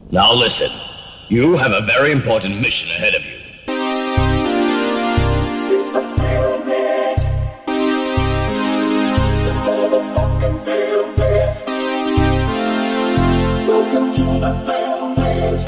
Now listen, you have a very important mission ahead of you. It's the Film Bit. The motherfucking Film Bit. Welcome to the Film Bit.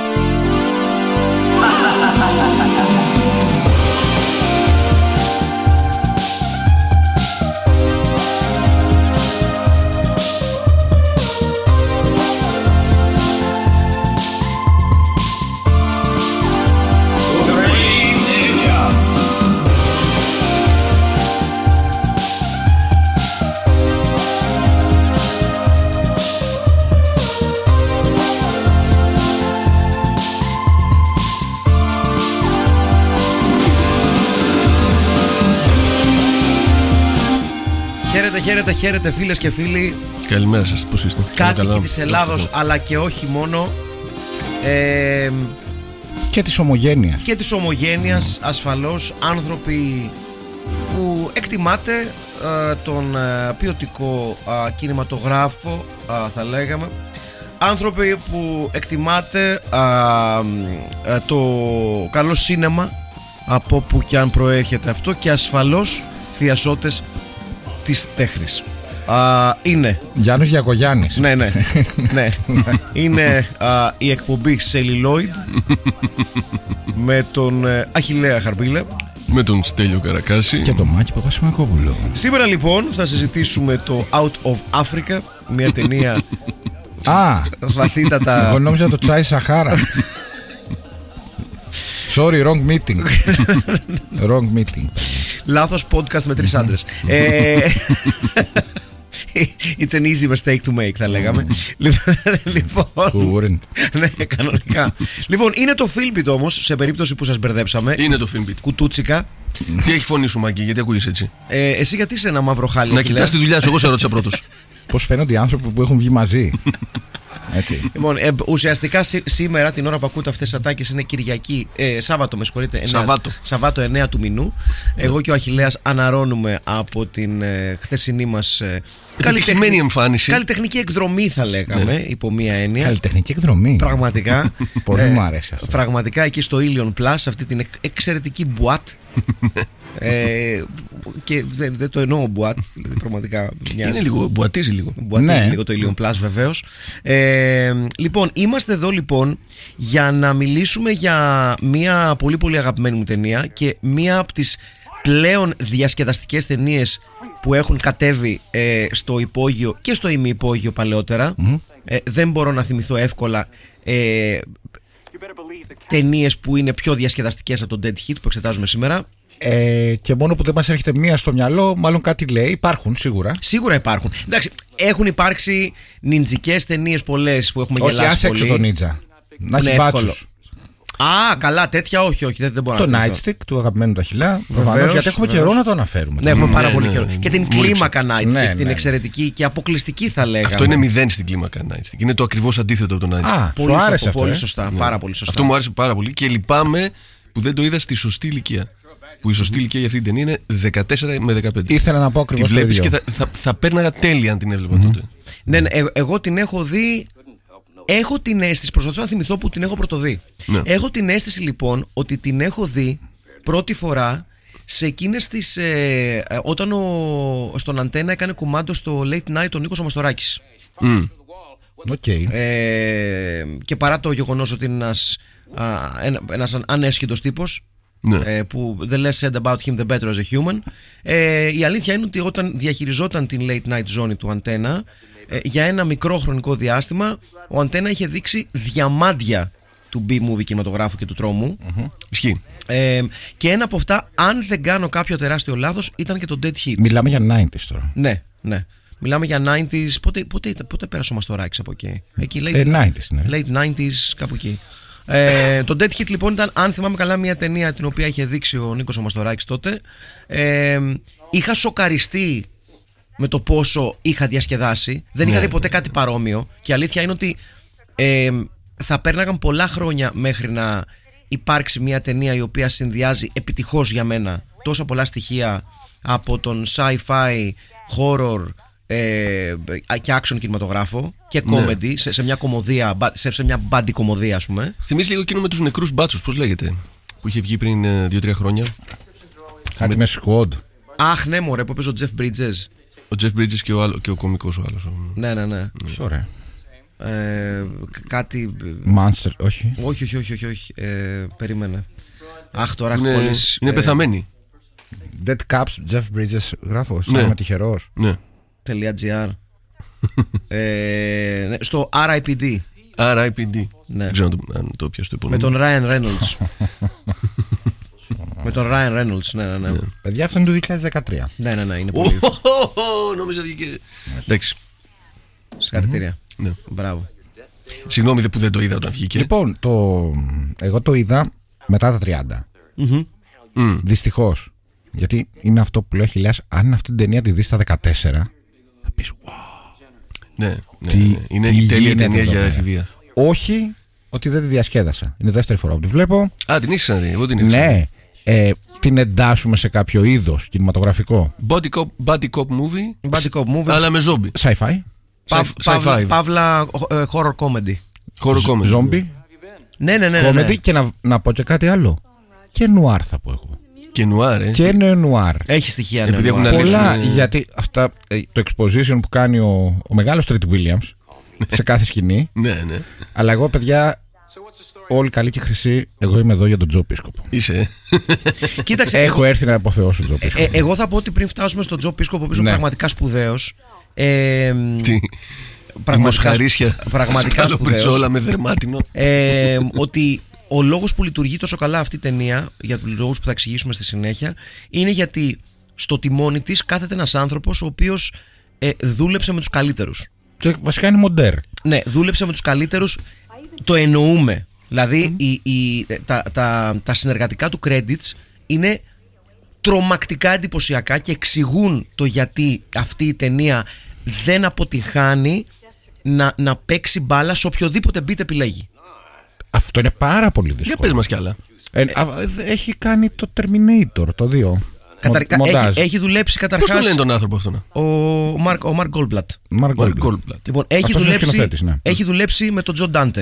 Χαίρετε φίλες και φίλοι. Καλημέρα σας, πώς είστε? Κάτοικοι της Ελλάδος, αλλά και όχι μόνο. Και της ομογένειας. Και της ομογένειας, ασφαλώς. Άνθρωποι που εκτιμάτε τον ποιοτικό κινηματογράφο, θα λέγαμε. Άνθρωποι που εκτιμάτε το καλό σίνεμα, από που και αν προέρχεται αυτό. Και ασφαλώς θειασότες της τέχνης. Είναι Γιάννης Γιακογιάννης. Ναι. Είναι η εκπομπή Celluloid με τον Αχιλλέα Χαρμπίλε, με τον Στέλιο Καρακάση και τον Μάκη Παπασημακόπουλο. Σήμερα λοιπόν θα συζητήσουμε το Out of Africa, μια ταινία βαθύτατα. Εγώ νόμιζα το Τσάι Σαχάρα. Sorry, wrong meeting. Wrong meeting. Λάθος podcast με 3 άντρες. It's an easy mistake to make, θα λέγαμε. Λοιπόν, ναι, κανονικά. Λοιπόν, είναι το Filmbit όμως, σε περίπτωση που σας μπερδέψαμε. Είναι το Filmbit. Κουτούτσικα. Τι έχει φωνή σου, Μάκη, γιατί ακούγεις έτσι? Εσύ γιατί είσαι ένα μαύρο χάλι? Να κοιτάς τη δουλειά σου, εγώ σε ρώτησα πρώτος. Πώς φαίνονται οι άνθρωποι που έχουν βγει μαζί. Έτσι. Λοιπόν, ουσιαστικά σήμερα την ώρα που ακούτε αυτές τις ατάκες είναι Κυριακή, Σάββατο, με συγχωρείτε. Σαββάτο 9 του μηνού. Εγώ και ο Αχιλλέας αναρρώνουμε από την χθεσινή μας επιτυχημένη εμφάνιση. Καλλιτεχνική εκδρομή, θα λέγαμε, υπό μία έννοια. Καλλιτεχνική εκδρομή. Πραγματικά. Πολύ μου αρέσει αυτό. Πραγματικά εκεί στο Ilion Plus, αυτή την εξαιρετική μπουάτ. Και δεν το εννοώ μπουάτ, δηλαδή πραγματικά είναι λίγο, μπουατίζει λίγο. Μπουατίζει λίγο το Ilion Plus, βεβαίως. Λοιπόν, είμαστε εδώ λοιπόν για να μιλήσουμε για μια πολύ πολύ αγαπημένη μου ταινία και μια από τις πλέον διασκεδαστικές ταινίες που έχουν κατέβει στο υπόγειο και στο ημιυπόγειο παλαιότερα. Δεν μπορώ να θυμηθώ εύκολα ταινίες που είναι πιο διασκεδαστικές από τον Dead Hit που εξετάζουμε σήμερα. Και μόνο που δεν μας έρχεται μία στο μυαλό, μάλλον κάτι λέει. Υπάρχουν σίγουρα. Σίγουρα υπάρχουν. Εντάξει, έχουν υπάρξει νιντζικές ταινίες πολλές που έχουμε γελάσει. Όχι, άσε έξω το νίτζα. Να έχει μπάτσους. Καλά, τέτοια όχι, δεν μπορώ το να θυμηθώ. Nightstick του αγαπημένου του Αχιλλέα. Προφανώς, γιατί έχουμε καιρό να το αναφέρουμε. Ναι, έχουμε πάρα πολύ καιρό. Και την κλίμακα Nightstick, την εξαιρετική και αποκλειστική, θα λέγαμε. Αυτό είναι 0 στην κλίμακα Nightstick. Είναι το ακριβώς αντίθετο από το Nightstick. Σου άρεσε αυτό? Πολύ σωστά, πάρα πολύ σωστά. Αυτό μου άρεσε πάρα πολύ και λυπάμαι που δεν το είδα στη σωστή ηλικία. Που η σωστή ηλικία για αυτή την ταινία είναι 14 με 15. Ήθελα να πω ακριβώς το ίδιο. Τη βλέπεις και θα πέρναγα τέλεια αν την έβλεπα τότε. Ναι, εγώ την έχω δει. Έχω την αίσθηση, προσπαθώ να θυμηθώ που την έχω πρωτοδεί. Ναι. Έχω την αίσθηση λοιπόν ότι την έχω δει πρώτη φορά σε εκείνες τις. Όταν στον Αντένα έκανε κουμάντο στο Late Night ο Νίκος ο Μαστοράκης. Okay. Και παρά το γεγονός ότι είναι ένας ανέσχυτος τύπος. Ναι. Που the less said about him the better as a human. Η αλήθεια είναι ότι όταν διαχειριζόταν την late night ζώνη του Αντένα, για ένα μικρό χρονικό διάστημα ο Αντένα είχε δείξει διαμάντια του B-movie κινηματογράφου και του τρόμου. Ισχύει. Και ένα από αυτά, αν δεν κάνω κάποιο τεράστιο λάθος, ήταν και το Dead Hit. Μιλάμε για 90s τώρα. Ναι. Μιλάμε για 90s. Πότε πέρασε ο Μαστοράκης από εκεί? Late 90s, κάπου εκεί. Το Dead Hit λοιπόν ήταν, αν θυμάμαι καλά, μια ταινία την οποία είχε δείξει ο Νίκος ο Μαστοράκης τότε. Είχα σοκαριστεί με το πόσο είχα διασκεδάσει. Δεν είχα δει ποτέ κάτι παρόμοιο. Και η αλήθεια είναι ότι θα πέρναγαν πολλά χρόνια μέχρι να υπάρξει μια ταινία η οποία συνδυάζει επιτυχώς για μένα τόσα πολλά στοιχεία από τον sci-fi, horror και action κινηματογράφο και comedy σε μια κομμωδία, σε μια μπάντι κομμωδία, ας πούμε. Θυμίζει λίγο εκείνο με τους νεκρούς μπάτσους, πώς λέγεται, που είχε βγει πριν 2-3 χρόνια. Κάτι με Squad. Αχ, ναι, μωρέ, που έπαιζε ο Jeff Bridges. Ο Jeff Bridges και ο κωμικός ο άλλος. Ναι. Ωραία. Κάτι. Monster, όχι. Όχι. Περίμενε. Αχ, τώρα έχω κολλήσει. Είναι πεθαμένοι. Dead Caps, Jeff Bridges, γράφω. Είμαι τυχερός. Ναι. .gr. Στο RIPD. RIPD. Ναι. Δεν ξέρω αν το πιάσω το επόμενο. Με τον Ryan Reynolds. Με τον Ryan Reynolds, ναι. Παιδιά, αυτό είναι το 2013. Ναι, είναι πολύ. Νόμιζα βγήκε. Εντάξει. Συγχαρητήρια. Ναι. Μπράβο. Συγγνώμη που δεν το είδα όταν βγήκε. Λοιπόν, εγώ το είδα μετά τα 30. Δυστυχώς. Γιατί είναι αυτό που λέω, Χιλιάς, αν αυτή την ταινία τη δεις στα 14, θα πεις wow. Ναι. Είναι η τέλεια ταινία για εφηβεία. Όχι ότι δεν τη διασκέδασα. Είναι δεύτερη φορά που τη βλέπω. Α, την έχεις ξαναδεί, εγώ την έχω. Ναι. Την εντάσσουμε σε κάποιο είδος κινηματογραφικό. Body cop movie. Αλλά με ζόμπι. Sci-fi. Παύλα horror comedy. Ζόμπι. Ναι. Comedy και να πω και κάτι άλλο. Και νουάρ θα πω εγώ. Και νουάρ, Και είναι νουάρ. Έχει στοιχεία, ναι. Επειδή έχουν πολλά, γιατί αυτά, το exposition που κάνει ο μεγάλος Treat Williams σε κάθε σκηνή. Ναι. Αλλά εγώ, παιδιά, όλοι καλοί και χρυσοί, εγώ είμαι εδώ για τον Τζο Πίσκοπο. Είσαι. Κοίταξε, έχω έρθει να αποθεώσω τον Τζο Πίσκοπο. Εγώ θα πω ότι πριν φτάσουμε στον Τζο Πίσκοπο, ο οποίος είναι πραγματικά σπουδαίος. Πραγματικά σπουδαίος. Με δερμάτινο. Ότι ο λόγος που λειτουργεί τόσο καλά αυτή η ταινία, για τους λόγους που θα εξηγήσουμε στη συνέχεια, είναι γιατί στο τιμόνι της κάθεται ένας άνθρωπος ο οποίος δούλεψε με τους καλύτερους. Και βασικά είναι μοντέρ. Ναι, δούλεψε με τους καλύτερους, το εννοούμε. Δηλαδή τα συνεργατικά του credits είναι τρομακτικά εντυπωσιακά και εξηγούν το γιατί αυτή η ταινία δεν αποτυχάνει να παίξει μπάλα σε οποιοδήποτε beat επιλέγει. Αυτό είναι πάρα πολύ δύσκολο. Για πες μας κι άλλα. Έχει κάνει το Terminator, το 2. Έχει δουλέψει καταρχάς. Πώς το λένε τον άνθρωπο αυτόν? Ο Mark Goldblatt. Λοιπόν, έχει δουλέψει με τον John Dante.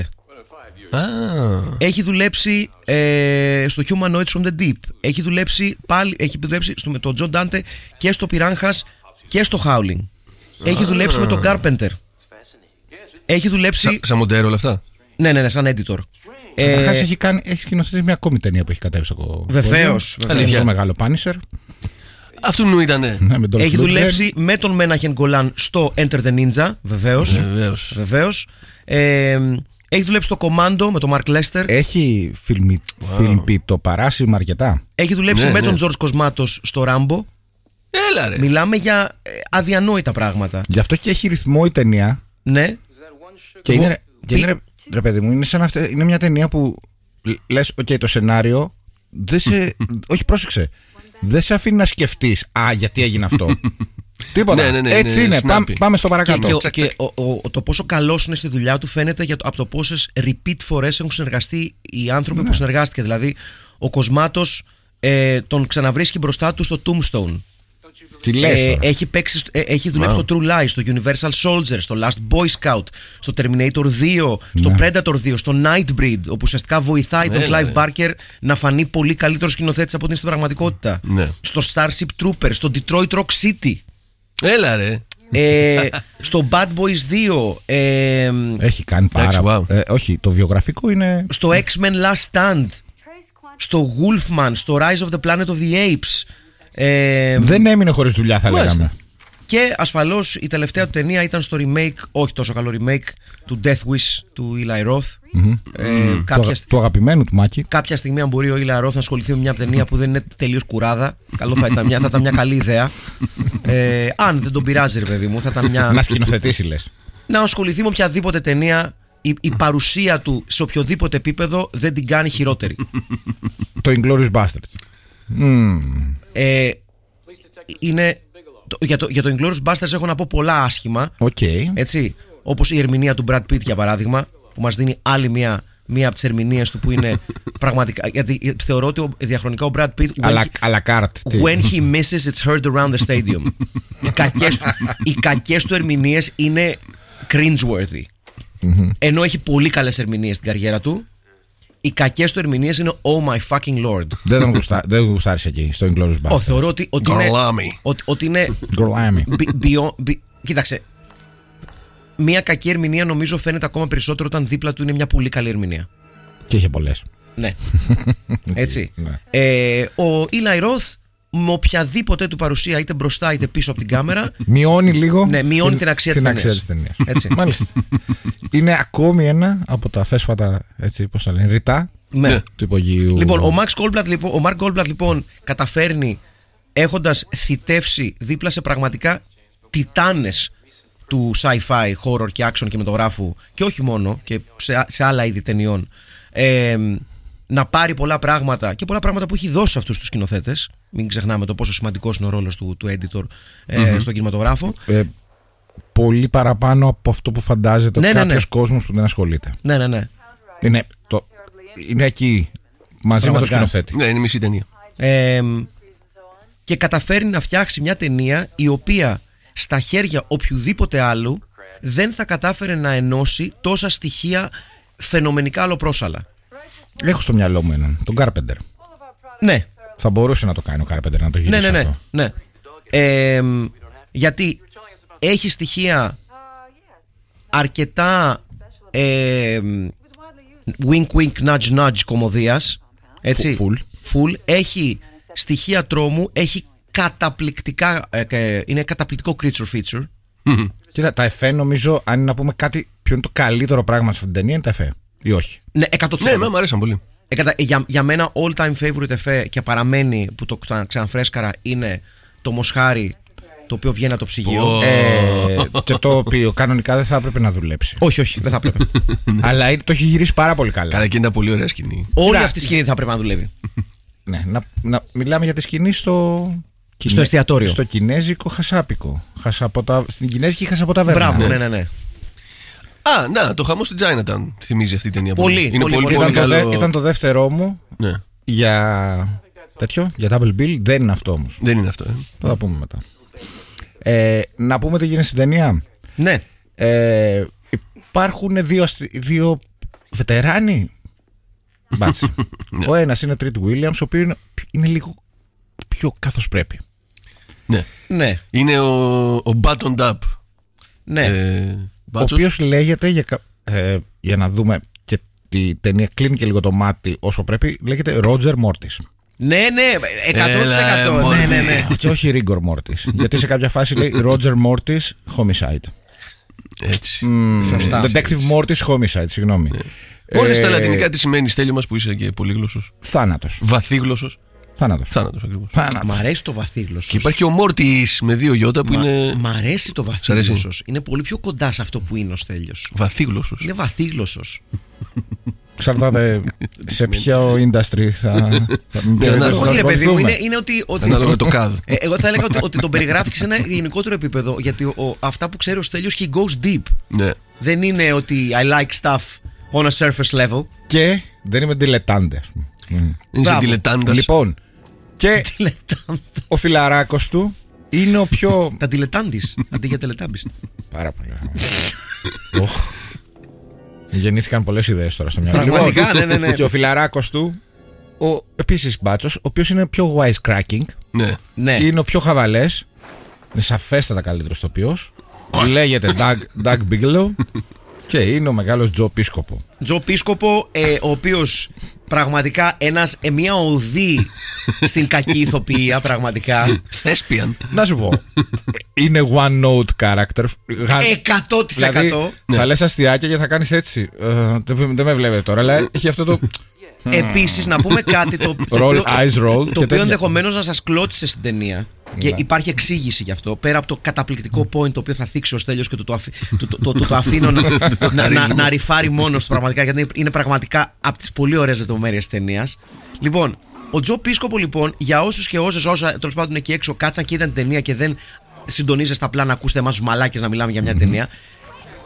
Έχει δουλέψει στο Humanoids from the Deep. Έχει δουλέψει με τον John Dante και στο Piranhas και στο Howling. Έχει δουλέψει με τον Carpenter. Έχει δουλέψει. Σαν μοντέρο όλα αυτά. Ναι, σαν editor. Έχει σκηνοθετήσει μια ακόμη ταινία που έχει κατέβει στο. Βεβαίως. Το μεγάλο Punisher. Αυτού νου ήτανε. Έχει δουλέψει με τον Μέναχεν Γκολάν στο Enter the Ninja. Βεβαίως. Έχει δουλέψει στο Commando με τον Mark Lester. Έχει φιλμπεί το παράσημα αρκετά. Έχει δουλέψει με τον George Κοσμάτος στο Rambo. Έλα ρε. Μιλάμε για αδιανόητα πράγματα. Γι' αυτό και έχει ρυθμό η ταινία. Ναι. Και είναι, ρε παιδί μου, είναι μια ταινία που λες, το σενάριο δεν σε. Όχι, πρόσεξε. Δεν σε αφήνει να σκεφτείς γιατί έγινε αυτό. Τίποτα. Έτσι είναι. Πάμε στο παρακάτω. Και το πόσο καλός είναι στη δουλειά του φαίνεται από το πόσες repeat φορές έχουν συνεργαστεί οι άνθρωποι που συνεργάστηκε. Δηλαδή, ο Κοσμάτος τον ξαναβρίσκει μπροστά του στο Tombstone. Τι λες, έχει δουλέψει στο True Lies, στο Universal Soldier, στο Last Boy Scout, στο Terminator 2, στο Predator 2, στο Nightbreed, όπου ουσιαστικά βοηθάει τον Clive Barker να φανεί πολύ καλύτερο σκηνοθέτης από ό,τι είναι στην πραγματικότητα. Στο Starship Troopers, στο Detroit Rock City. Έλα ρε. Στο Bad Boys 2. Έχει κάνει πάρα. Όχι, το βιογραφικό είναι. Στο X-Men Last Stand. Στο Wolfman, στο Rise of the Planet of the Apes. Δεν έμεινε χωρίς δουλειά, θα λέγαμε. Και ασφαλώς η τελευταία του ταινία ήταν στο remake, όχι τόσο καλό remake, του Death Wish του Eli Roth. Του αγαπημένου του Μάκη. Κάποια στιγμή, αν μπορεί ο Eli Roth να ασχοληθεί με μια ταινία που δεν είναι τελείως κουράδα, καλό θα ήταν μια καλή ιδέα. Αν δεν τον πειράζει, ρε παιδί μου, θα ήταν μια. Να σκηνοθετήσει, λες. Να ασχοληθεί με οποιαδήποτε ταινία. Η παρουσία του σε οποιοδήποτε επίπεδο δεν την κάνει χειρότερη. Το Inglourious Basterds. Για το Inglourious Basterds έχω να πω πολλά άσχημα. Okay. Έτσι, όπως η ερμηνεία του Brad Pitt για παράδειγμα, που μας δίνει άλλη μια μία από τις ερμηνείες του που είναι πραγματικά. Γιατί θεωρώ ότι διαχρονικά ο Brad Pitt. When he misses, it's heard around the stadium. Οι κακές του ερμηνείες είναι cringeworthy. Ενώ έχει πολύ καλές ερμηνείες στην καριέρα του, οι κακές του ερμηνείες είναι oh my fucking lord. Δεν γουστάρισε εκεί στο Inglourious Basterds. Θεωρώ ότι είναι. Κοίταξε. Μια κακή ερμηνεία νομίζω φαίνεται ακόμα περισσότερο όταν δίπλα του είναι μια πολύ καλή ερμηνεία. Και είχε πολλές. Ναι. Έτσι. Ο Eli Roth με οποιαδήποτε του παρουσία, είτε μπροστά είτε πίσω από την κάμερα, μειώνει λίγο μειώνει την αξία της ταινίας. Μάλιστα. Είναι ακόμη ένα από τα θέσφατα, έτσι πώς θα λένε, ρητά του υπογείου. Λοιπόν, ο Mark Goldblatt λοιπόν καταφέρνει, έχοντας θητεύσει δίπλα σε πραγματικά τιτάνες του sci-fi, horror και action κινηματογράφου, και όχι μόνο, και σε άλλα είδη ταινιών, να πάρει πολλά πράγματα και πολλά πράγματα που έχει δώσει σε αυτούς τους σκηνοθέτες. Μην ξεχνάμε το πόσο σημαντικός είναι ο ρόλος του editor στον κινηματογράφο. Πολύ παραπάνω από αυτό που φαντάζεται κάποιος κόσμος που δεν ασχολείται. Ναι. Είναι εκεί μαζί με το σκηνοθέτη. Ναι, είναι μισή ταινία. Και καταφέρει να φτιάξει μια ταινία η οποία στα χέρια οποιουδήποτε άλλου δεν θα κατάφερε να ενώσει τόσα στοιχεία φαινομενικά αλλοπρόσαλα. Έχω στο μυαλό μου έναν, τον Carpenter. Ναι. Θα μπορούσε να το κάνει ο Carpenter, να το γυρίσει αυτό. Ναι. Γιατί έχει στοιχεία αρκετά wink wink nudge nudge κωμωδίας. Έτσι. Full. Έχει στοιχεία τρόμου, έχει καταπληκτικά, είναι καταπληκτικό creature feature. Κοίτα, τα εφέ νομίζω, αν είναι να πούμε κάτι, ποιο είναι το καλύτερο πράγμα σε αυτήν την ταινία, είναι τα εφέ. Ή όχι? Ναι, 100%. Ναι, μου αρέσαν πολύ. Για μένα all time favorite εφέ και παραμένει, που το ξαναφρέσκαρα, είναι το μοσχάρι το οποίο βγαίνει από το ψυγείο. Και το οποίο κανονικά δεν θα έπρεπε να δουλέψει. Όχι, δεν θα έπρεπε. Αλλά το έχει γυρίσει πάρα πολύ καλά. Καλά, και είναι πολύ ωραία σκηνή. Όλη αυτή η σκηνή θα έπρεπε να δουλεύει. Ναι, μιλάμε για τη σκηνή στο εστιατόριο. Στο κινέζικο χασάπικο. Στην κινέζικη χασαποταβέρνα. Μπράβο, ναι. Το χαμό στην Chinatown θυμίζει αυτή η ταινία. Πολύ. Ήταν το δεύτερό μου για τέτοιο, για double bill. Δεν είναι αυτό όμως. Δεν είναι αυτό. Θα τα πούμε μετά. Να πούμε τι γίνεται στην ταινία. Ναι. Υπάρχουν δύο βετεράνοι μπάτσι. Ο ένας είναι Treat Williams, ο οποίος είναι λίγο πιο καθώς πρέπει. Ναι. Είναι ο Buttoned Up. Ναι. Ο οποίος λέγεται, για να δούμε και τη ταινία κλείνει και λίγο το μάτι όσο πρέπει, λέγεται Roger Mortis. Ναι, 100%. Ναι. Και όχι Rigor Mortis. Γιατί σε κάποια φάση λέει Roger Mortis Homicide. Έτσι. Σωστά. Detective Mortis Homicide, συγγνώμη. Όλες τα λατινικά τι σημαίνει, Στέλιο μας, που είσαι και πολύγλωσσος? Θάνατος. Βαθύγλωσσος. Θάνατος ακριβώς. Μ' αρέσει το βαθύγλωσσος. Και υπάρχει και ο Μόρτις με 2 γιώτα που είναι. Μ' αρέσει το βαθύγλωσσος. Είναι πολύ πιο κοντά σε αυτό που είναι ο Στέλιος. Βαθύγλωσσος. Είναι βαθύγλωσσος. Ξαρτάται σε ποιο industry θα. Όχι, ρε παιδί μου, είναι ότι. Ανάλογα το CAD. Εγώ θα έλεγα ότι τον περιγράφει σε ένα γενικότερο επίπεδο. Γιατί αυτά που ξέρει ο Στέλιος, he goes deep. Ναι. Δεν είναι ότι I like stuff on a surface level. Και δεν είμαι ντιλετάντε, ας πούμε. Είσαι ντιλετάντας. Λοιπόν, και ο φιλαράκος του είναι ο πιο. Τα ντιλετάντης αντί για τελετάμπης. Πάρα πολύ. Γεννήθηκαν πολλές ιδέες τώρα στο μυαλό. Πραγματικά, ναι. Και ο φιλαράκος του, επίσης μπάτσος, ο οποίος είναι πιο wisecracking. Ναι. Είναι ο πιο χαβαλές. Είναι σαφέστατα καλύτερος τοπιός. Λέγεται Doug Bigelow. Και είναι ο μεγάλος Τζο Πίσκοπο. Τζο Πίσκοπο, ο οποίος πραγματικά μια οδή στην κακή ηθοποιία, πραγματικά. Θέσπιαν. Να σου πω, είναι one note character. 100%. Δηλαδή, θα λες αστιάκια και θα κάνεις έτσι. Δεν με βλέπετε τώρα, αλλά έχει αυτό το. Επίσης, να πούμε κάτι το οποίο ενδεχομένως να σας κλώτησε στην ταινία. Και υπάρχει εξήγηση γι' αυτό. Πέρα από το καταπληκτικό point το οποίο θα θίξει ο Στέλιος και το αφήνω να ρυφάρει μόνος του πραγματικά, γιατί είναι πραγματικά από τις πολύ ωραίες λεπτομέρειες της ταινίας. Λοιπόν, ο Τζο Πίσκοπο, λοιπόν, για όσους και όσες όσα τέλος πάντων εκεί έξω κάτσαν και είδαν την ταινία και δεν συντονίζεστε απλά να ακούσετε εμάς τους μαλάκες να μιλάμε για μια ταινία.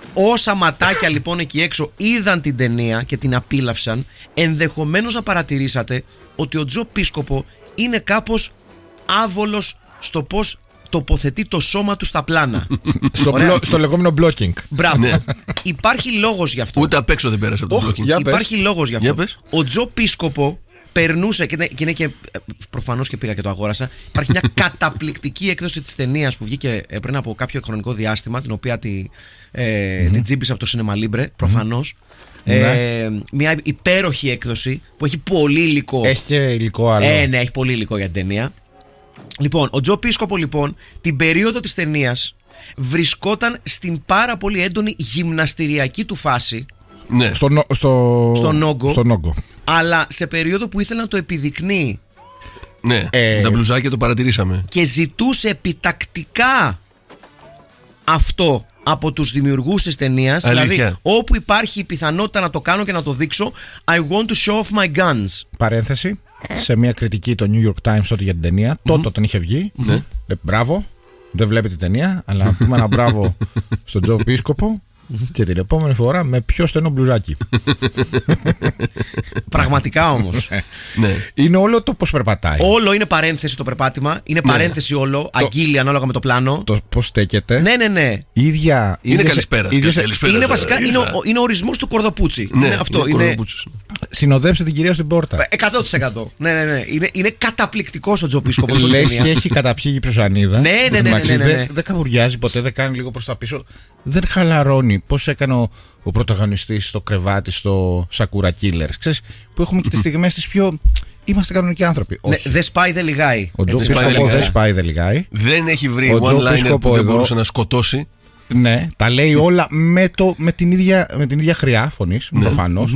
Όσα ματάκια λοιπόν εκεί έξω είδαν την ταινία και την απίλαυσαν, ενδεχομένως να παρατηρήσατε ότι ο Τζο Πίσκοπο είναι κάπως άβολος στο πώς τοποθετεί το σώμα του στα πλάνα. Στο λεγόμενο blocking. Μπράβο. Ναι. Υπάρχει λόγος γι' αυτό. Ούτε απ' έξω δεν πέρασε από το blocking. Υπάρχει λόγος γι' αυτό. Για πες. Ο Τζο Πίσκοπο περνούσε και είναι και. Προφανώς και πήγα και το αγόρασα. Υπάρχει μια καταπληκτική έκδοση της ταινίας που βγήκε πριν από κάποιο χρονικό διάστημα, την οποία την τζίμπησα από το Cinema Libre, προφανώς. Μια υπέροχη έκδοση που έχει πολύ υλικό. Έχει και υλικό άλλο. Ναι, έχει πολύ υλικό για την ταινία. Λοιπόν, ο Τζο Πίσκοπο λοιπόν την περίοδο της ταινίας βρισκόταν στην πάρα πολύ έντονη γυμναστηριακή του φάση. Ναι. Στον όγκο. Αλλά σε περίοδο που ήθελε να το επιδεικνύει. Ναι, τα μπλουζάκια το παρατηρήσαμε. Και ζητούσε επιτακτικά αυτό από τους δημιουργούς της ταινίας. Δηλαδή, όπου υπάρχει η πιθανότητα να το κάνω και να το δείξω, I want to show off my guns. Παρένθεση, σε μια κριτική το New York Times τότε για την ταινία, τότε όταν είχε βγει, μπράβο, δεν βλέπει την ταινία, αλλά να πούμε ένα μπράβο στον Τζο Πίσκοπο. Και την επόμενη φορά με πιο στενό μπλουζάκι. Πραγματικά όμως. Ναι. Είναι όλο το πώς περπατάει. Όλο είναι παρένθεση το περπάτημα. Είναι παρένθεση όλο. Αγγείλει ανάλογα με το πλάνο. Το πώς στέκεται. Ναι. Είναι καλησπέρα. Είναι βασικά είναι ο ορισμός του κορδοπούτσι. Ναι, είναι αυτό. Συνοδέψε την κυρία στην πόρτα. 100%. Ναι. Είναι καταπληκτικός ο Τζο Πίσκοπος. Λες και έχει καταπιεί η προσανίδα. Ναι. Δεν καβουριάζει ποτέ, δεν κάνει λίγο προς τα πίσω. Δεν χαλαρώνει. Πώς έκανε ο πρωταγωνιστής στο κρεβάτι στο Sakura Killers. Ξέρεις, που έχουμε και τις στιγμές τις πιο. Είμαστε κανονικοί άνθρωποι. Ναι, δεν σπάει, δεν λιγάει. Ο Τζο Πίσκοπο δεν σπάει, δεν λιγάει. Δεν έχει βρει one-liner που δεν μπορούσε να σκοτώσει. Ναι, τα λέει όλα με την ίδια χρειά φωνής, προφανώς.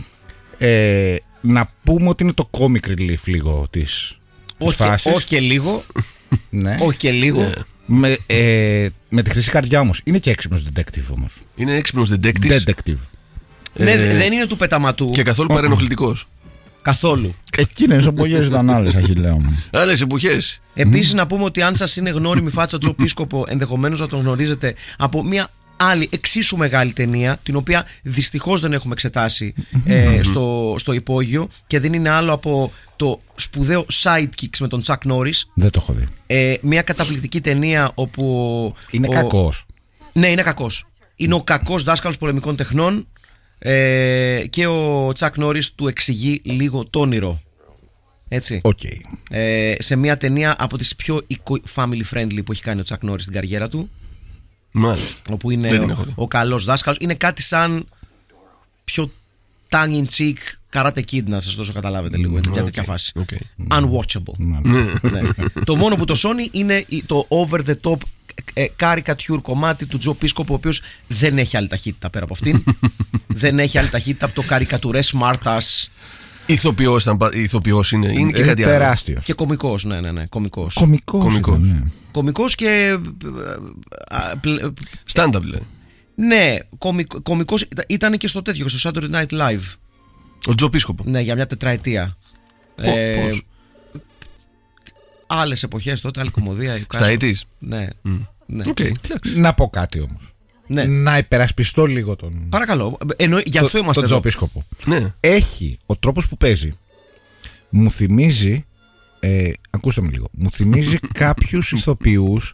Να πούμε ότι είναι το comic relief λίγο της φάσης. Όχι και λίγο. Ναι. Όχι και λίγο. Με τη χρυσή καρδιά όμως. Είναι και έξυπνος detective όμως. Είναι έξυπνος detective. Ναι, δεν είναι του πεταματού. Και καθόλου παρενοχλητικός. Καθόλου. Εκείνες εποχές ήταν άλλες, Αχιλλέο μου. Άλλες εποχές. Επίσης να πούμε ότι αν σας είναι γνώριμη φάτσα Τζο Πίσκοπο, ενδεχομένως να τον γνωρίζετε από μια άλλη εξίσου μεγάλη ταινία, την οποία δυστυχώς δεν έχουμε εξετάσει στο υπόγειο, και δεν είναι άλλο από το σπουδαίο Sidekicks με τον Τσακ Νόρις. Δεν το έχω δει. Μια καταπληκτική ταινία όπου. Είναι κακός. Ναι, είναι κακός. Είναι ο κακός δάσκαλος πολεμικών τεχνών, και ο Τσακ Νόρις του εξηγεί λίγο το όνειρο. Έτσι. Okay. Σε μια ταινία από τις πιο family friendly που έχει κάνει ο Τσακ Νόρις στην καριέρα του. Μάλιστα. Όπου είναι ο καλός δάσκαλος. Είναι κάτι σαν πιο tongue in cheek Karate Kid, να σας δώσω καταλάβετε λίγο. Είναι μια τέτοια φάση. Unwatchable. Ναι. Το μόνο που το σώνει είναι το over the top caricature κομμάτι του Τζο Πίσκοπο, ο οποίος δεν έχει άλλη ταχύτητα πέρα από αυτήν. Δεν έχει άλλη ταχύτητα από το καρικατουρές smartass. Ηθοποιός είναι και κάτι άλλο. Τεράστιος. Και κωμικός, ναι. Κωμικός. Κωμικός και. Stand-up, λέει. Ναι, κωμικός ήταν και στο τέτοιο, στο Saturday Night Live. Ο Τζο Πίσκοπο. Ναι, για μια τετραετία. Πώς? Άλλες εποχές τότε, άλλη κομμωδία. Στα 80's. Ναι. Okay. Να πω κάτι όμως. Ναι. Να υπερασπιστώ λίγο τον. Παρακαλώ. Γι' αυτό είμαστε τον Τζο Πίσκοπο. Ναι. Έχει ο τρόπος που παίζει. Μου θυμίζει. Ακούστε με λίγο. Μου θυμίζει κάποιους ηθοποιούς.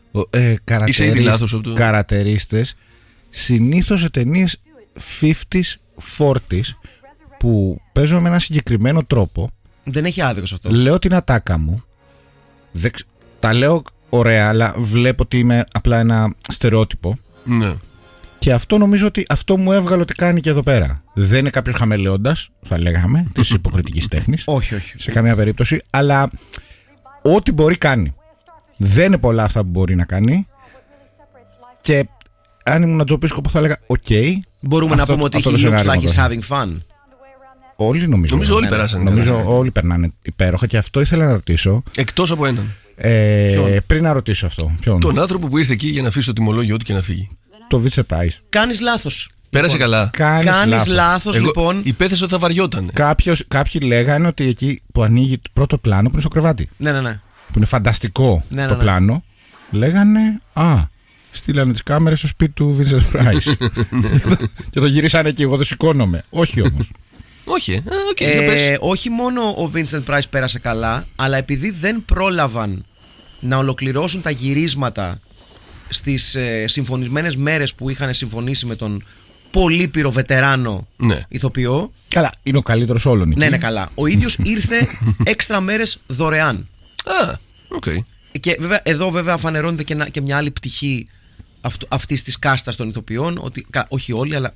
Καρατερίστες. Συνήθως σε ταινίες 50s, 40s που παίζω με ένα συγκεκριμένο τρόπο. Δεν έχει άδικο αυτό. Λέω την ατάκα μου. Τα λέω ωραία, αλλά βλέπω ότι είμαι απλά ένα στερεότυπο. Ναι. Και αυτό νομίζω ότι αυτό μου έβγαλε ότι κάνει και εδώ πέρα. Δεν είναι κάποιος χαμελέοντας, θα λέγαμε, της υποκριτικής τέχνης. Όχι. Σε καμία περίπτωση. Αλλά ό,τι μπορεί κάνει. Δεν είναι πολλά αυτά που μπορεί να κάνει. Και αν ήμουν Τζο Πίσκοπο θα έλεγα OK. Μπορούμε να πούμε ότι he looks like he's having fun. Όλοι νομίζω όλοι περάσαν. Νομίζω όλοι περνάνε υπέροχα. Και αυτό ήθελα να ρωτήσω. Εκτός από έναν. Πριν να ρωτήσω αυτό. Ποιον? Τον άνθρωπο που ήρθε εκεί για να αφήσει το τιμολόγιο του και να φύγει. Το Βίτσε Πράις. Κάνεις λάθος. Πέρασε καλά. Κάνεις λάθος, λοιπόν. Υπέθεσε ότι θα βαριόταν. Κάποιοι λέγανε ότι εκεί που ανοίγει το πρώτο πλάνο που είναι στο κρεβάτι. Ναι. Που είναι φανταστικό το πλάνο. Λέγανε στείλανε τις κάμερες στο σπίτι του Vincent Price. Και το γυρίσανε εκεί, εγώ δεν σηκώνομαι. Όχι όμως. Όχι, όχι μόνο ο Vincent Price πέρασε καλά, αλλά επειδή δεν πρόλαβαν να ολοκληρώσουν τα γυρίσματα στις συμφωνισμένες μέρες που είχαν συμφωνήσει με τον πολύ πυροβετεράνο ηθοποιό. Καλά, είναι ο καλύτερος όλων. Ναι, καλά. Ο ίδιος ήρθε έξτρα μέρες δωρεάν. Και βέβαια, εδώ βέβαια φανερώνεται και μια άλλη πτυχή αυτής της κάστας των ηθοποιών, ότι όχι όλοι, αλλά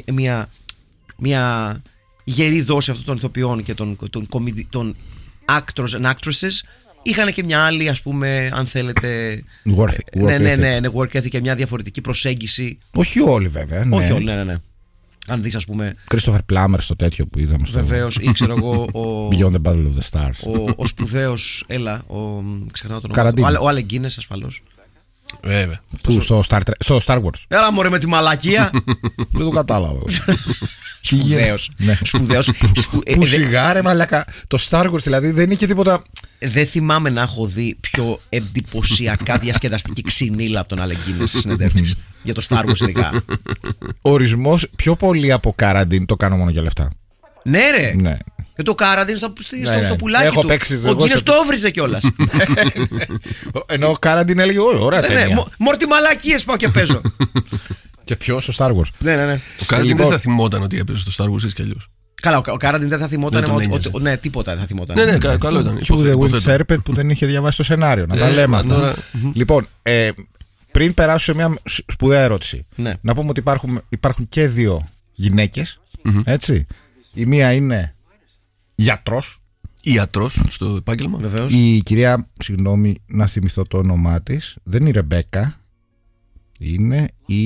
μια γερή δόση αυτών των ηθοποιών και των actors and actresses είχαν και μια άλλη, ας πούμε, αν θέλετε, work ethic και μια διαφορετική προσέγγιη. Όχι όλοι βέβαια. Όχι όλοι, ναι. Αν δεις, ας πούμε, Christopher Plummer στο τέτοιο που είδαμε. Βεβαίως, ή ξέρω εγώ Beyond the Battle of the Stars. Ο σπουδαίος, ξεχνάω τον όνομα, ο Alec Guinness ασφαλώς. Βέβαια. Στο Star Wars. Έλα μωρέ με τη μαλακία. Δεν το κατάλαβα. Σπουδαίος. Που σιγάρε μαλακα. Το Star Wars δηλαδή δεν είχε τίποτα. Δεν θυμάμαι να έχω δει πιο εντυπωσιακά διασκεδαστική ξυνήλα από τον Alec Guinness στις συνεντεύξεις. Για το Star Wars ειδικά. Ορισμός πιο πολύ από Carradine, το κάνω μόνο για λεφτά. Ναι ρε. Ναι. Και το Carradine στο πουλάκι του. Ο Guinness το έβριζε κιόλας. Ενώ ο Carradine έλεγε ωραία ταινία. Μόρτι μαλακίες πάω και παίζω. Και ποιο στο Star Wars. Ναι. Ο Carradine δεν θα θυμόταν ότι έπαιζε στο Star Wars έτσι κι αλλιώς. Καλά, ο Carradine δεν θα θυμόταν. Ναι, τίποτα δεν θα θυμόταν. Ναι, καλό ήταν. Και ο Will Serpent που δεν είχε διαβάσει το σενάριο. Να τα λέμε αυτά. Λοιπόν, πριν περάσω σε μια σπουδαία ερώτηση, να πούμε ότι υπάρχουν και δύο γυναίκες. Έτσι. Η μία είναι ιατρός. Ιατρός στο επάγγελμα. Βεβαίως. Η κυρία, συγγνώμη να θυμηθώ το όνομά της, δεν είναι η Ρεμπέκα. Είναι η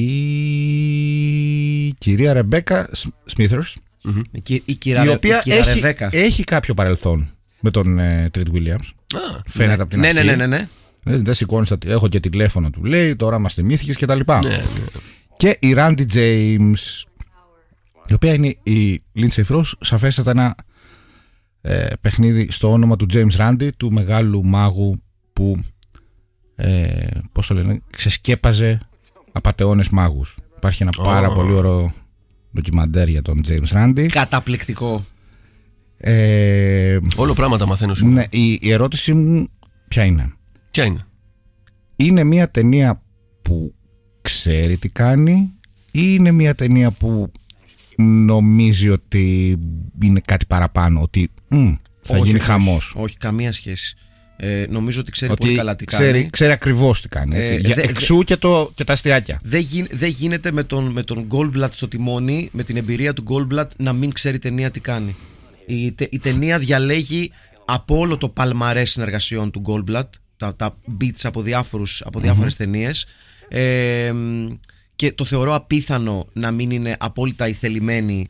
κυρία Ρεμπέκα Σμίθερς. Η οποία έχει κάποιο παρελθόν με τον Τρίτ Williams. Φαίνεται από την αρχή. Ναι. Δεν σηκώνει, έχω και τηλέφωνο του λέει, τώρα μας θυμήθηκες και τα λοιπά. Και η Randy James, η οποία είναι η Lindsay Frost, σαφέστατα ένα παιχνίδι στο όνομα του James Randi, του μεγάλου μάγου που πώς το λένε, ξεσκέπαζε απατεώνες μάγους. Υπάρχει ένα πάρα πολύ ωραίο ντοκιμαντέρ για τον James Randi. Καταπληκτικό. Όλο πράγματα μαθαίνω σήμερα. Ναι, η ερώτηση μου ποια είναι? Είναι μια ταινία που ξέρει τι κάνει ή είναι μια ταινία που νομίζει ότι είναι κάτι παραπάνω, ότι θα γίνει χαμός? Όχι, καμία σχέση. Νομίζω ότι ξέρει πολύ καλά τι κάνει. Ξέρει ακριβώς τι κάνει. Εξού και τα αστιάκια. Δεν γίνεται με τον Goldblatt στο τιμόνι, με την εμπειρία του Goldblatt, να μην ξέρει ταινία τι κάνει. Η ταινία διαλέγει από όλο το παλμαρές συνεργασιών του Goldblatt, τα beats από διάφορες ταινίες, και το θεωρώ απίθανο να μην είναι απόλυτα ηθελημένη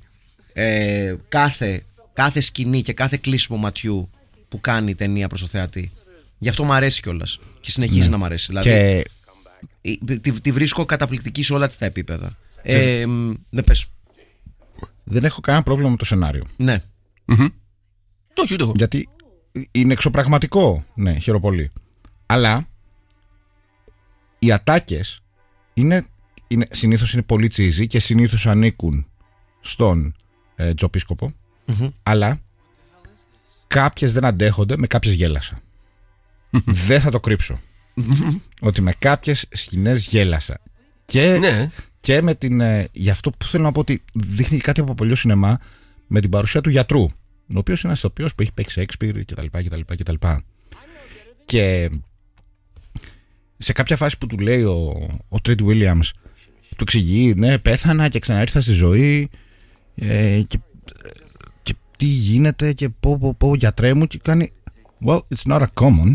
κάθε σκηνή και κάθε κλείσιμο ματιού που κάνει η ταινία προς το θεατή. Γι' αυτό μου αρέσει κιόλας και συνεχίζει να μου αρέσει. Δηλαδή, τη βρίσκω καταπληκτική σε όλα τα επίπεδα. Ναι, πες. Δεν έχω κανένα πρόβλημα με το σενάριο. Ναι. Όχι, ούτε εγώ. Γιατί είναι εξωπραγματικό. Ναι, χαίρομαι πολύ. Αλλά οι ατάκες συνήθως είναι πολύ τσίζι και συνήθως ανήκουν στον Τζοπίσκοπο. Αλλά κάποιες δεν αντέχονται, με κάποιες γέλασα. Δεν θα το κρύψω. Ότι με κάποιες σκηνές γέλασα. Και με την. Γι' αυτό που θέλω να πω ότι δείχνει κάτι από παλιό σινεμά, με την παρουσία του γιατρού, ο οποίος είναι ένας ηθοποιός που έχει παίξει Shakespeare κτλ. Και σε κάποια φάση που του λέει ο Τρίτ Williams, του εξηγεί, ναι, πέθανα και ξαναήρθα στη ζωή, και τι γίνεται και πω γιατρέ μου, και κάνει well, it's not a common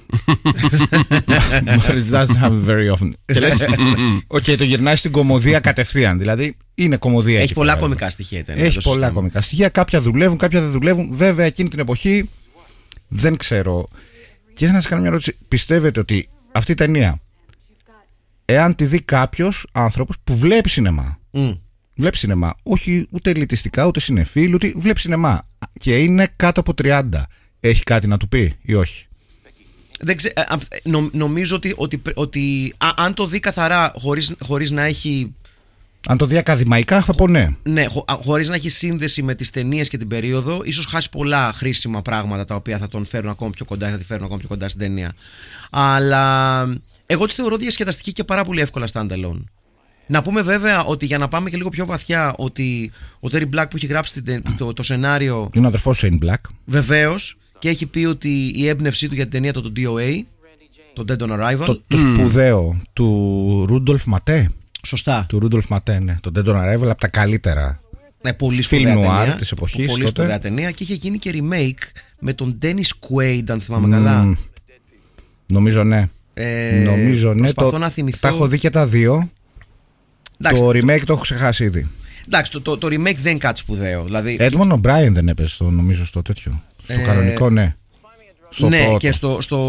but it doesn't happen very often. Και λες, το γυρνάει στην κωμωδία κατευθείαν. Δηλαδή είναι κωμωδία. Έχει πολλά κωμικά στοιχεία. Έχει πολλά κωμικά στοιχεία. Κάποια δουλεύουν, κάποια δεν δουλεύουν. Βέβαια εκείνη την εποχή δεν ξέρω. Και ήθελα να σας κάνω μια ερώτηση. Πιστεύετε ότι αυτή η ταινία, εάν τη δει κάποιος άνθρωπος που βλέπει σινεμά, βλέπει σινεμά, όχι ούτε ελιτιστικά ούτε συνεφίλ, ούτε βλέπει σινεμά, και είναι κάτω από 30, έχει κάτι να του πει ή όχι? Νομίζω ότι αν το δει καθαρά χωρίς να έχει. Αν το δει ακαδημαϊκά θα πω ναι. Ναι, χωρίς να έχει σύνδεση με τις ταινίες και την περίοδο, ίσως χάσει πολλά χρήσιμα πράγματα τα οποία θα τον φέρουν ακόμη πιο κοντά, θα τη φέρουν ακόμη πιο κοντά στην ταινία. Αλλά εγώ τη θεωρώ διασκεδαστική και πάρα πολύ εύκολα standalone. Να πούμε βέβαια ότι για να πάμε και λίγο πιο βαθιά, ότι ο Terry Black που έχει γράψει το σενάριο. Είναι ο αδερφός Shane Black. Βεβαίως, και έχει πει ότι η έμπνευσή του για την ταινία το DOA, το Dead on Arrival. Το σπουδαίο του Ρούντολφ Ματέ. Σωστά. Του Ρούντολφ Ματέ, ναι. Το Dead on Arrival από τα καλύτερα. Ναι, πολύ σπουδαία ταινία της εποχής. Πολύ σπουδαία ταινία και είχε γίνει και remake με τον Dennis Quaid, αν θυμάμαι καλά. Νομίζω ναι. Νομίζω ναι. Να θυμηθώ. Τα έχω δει και τα δύο. Εντάξει, το remake το έχω ξεχάσει ήδη. Εντάξει, το remake δεν είναι κάτι σπουδαίο. Δηλαδή... Edmond O'Brien δεν έπαιζε νομίζω στο τέτοιο. Στο κανονικό, ναι. Ναι, πρώτο. Και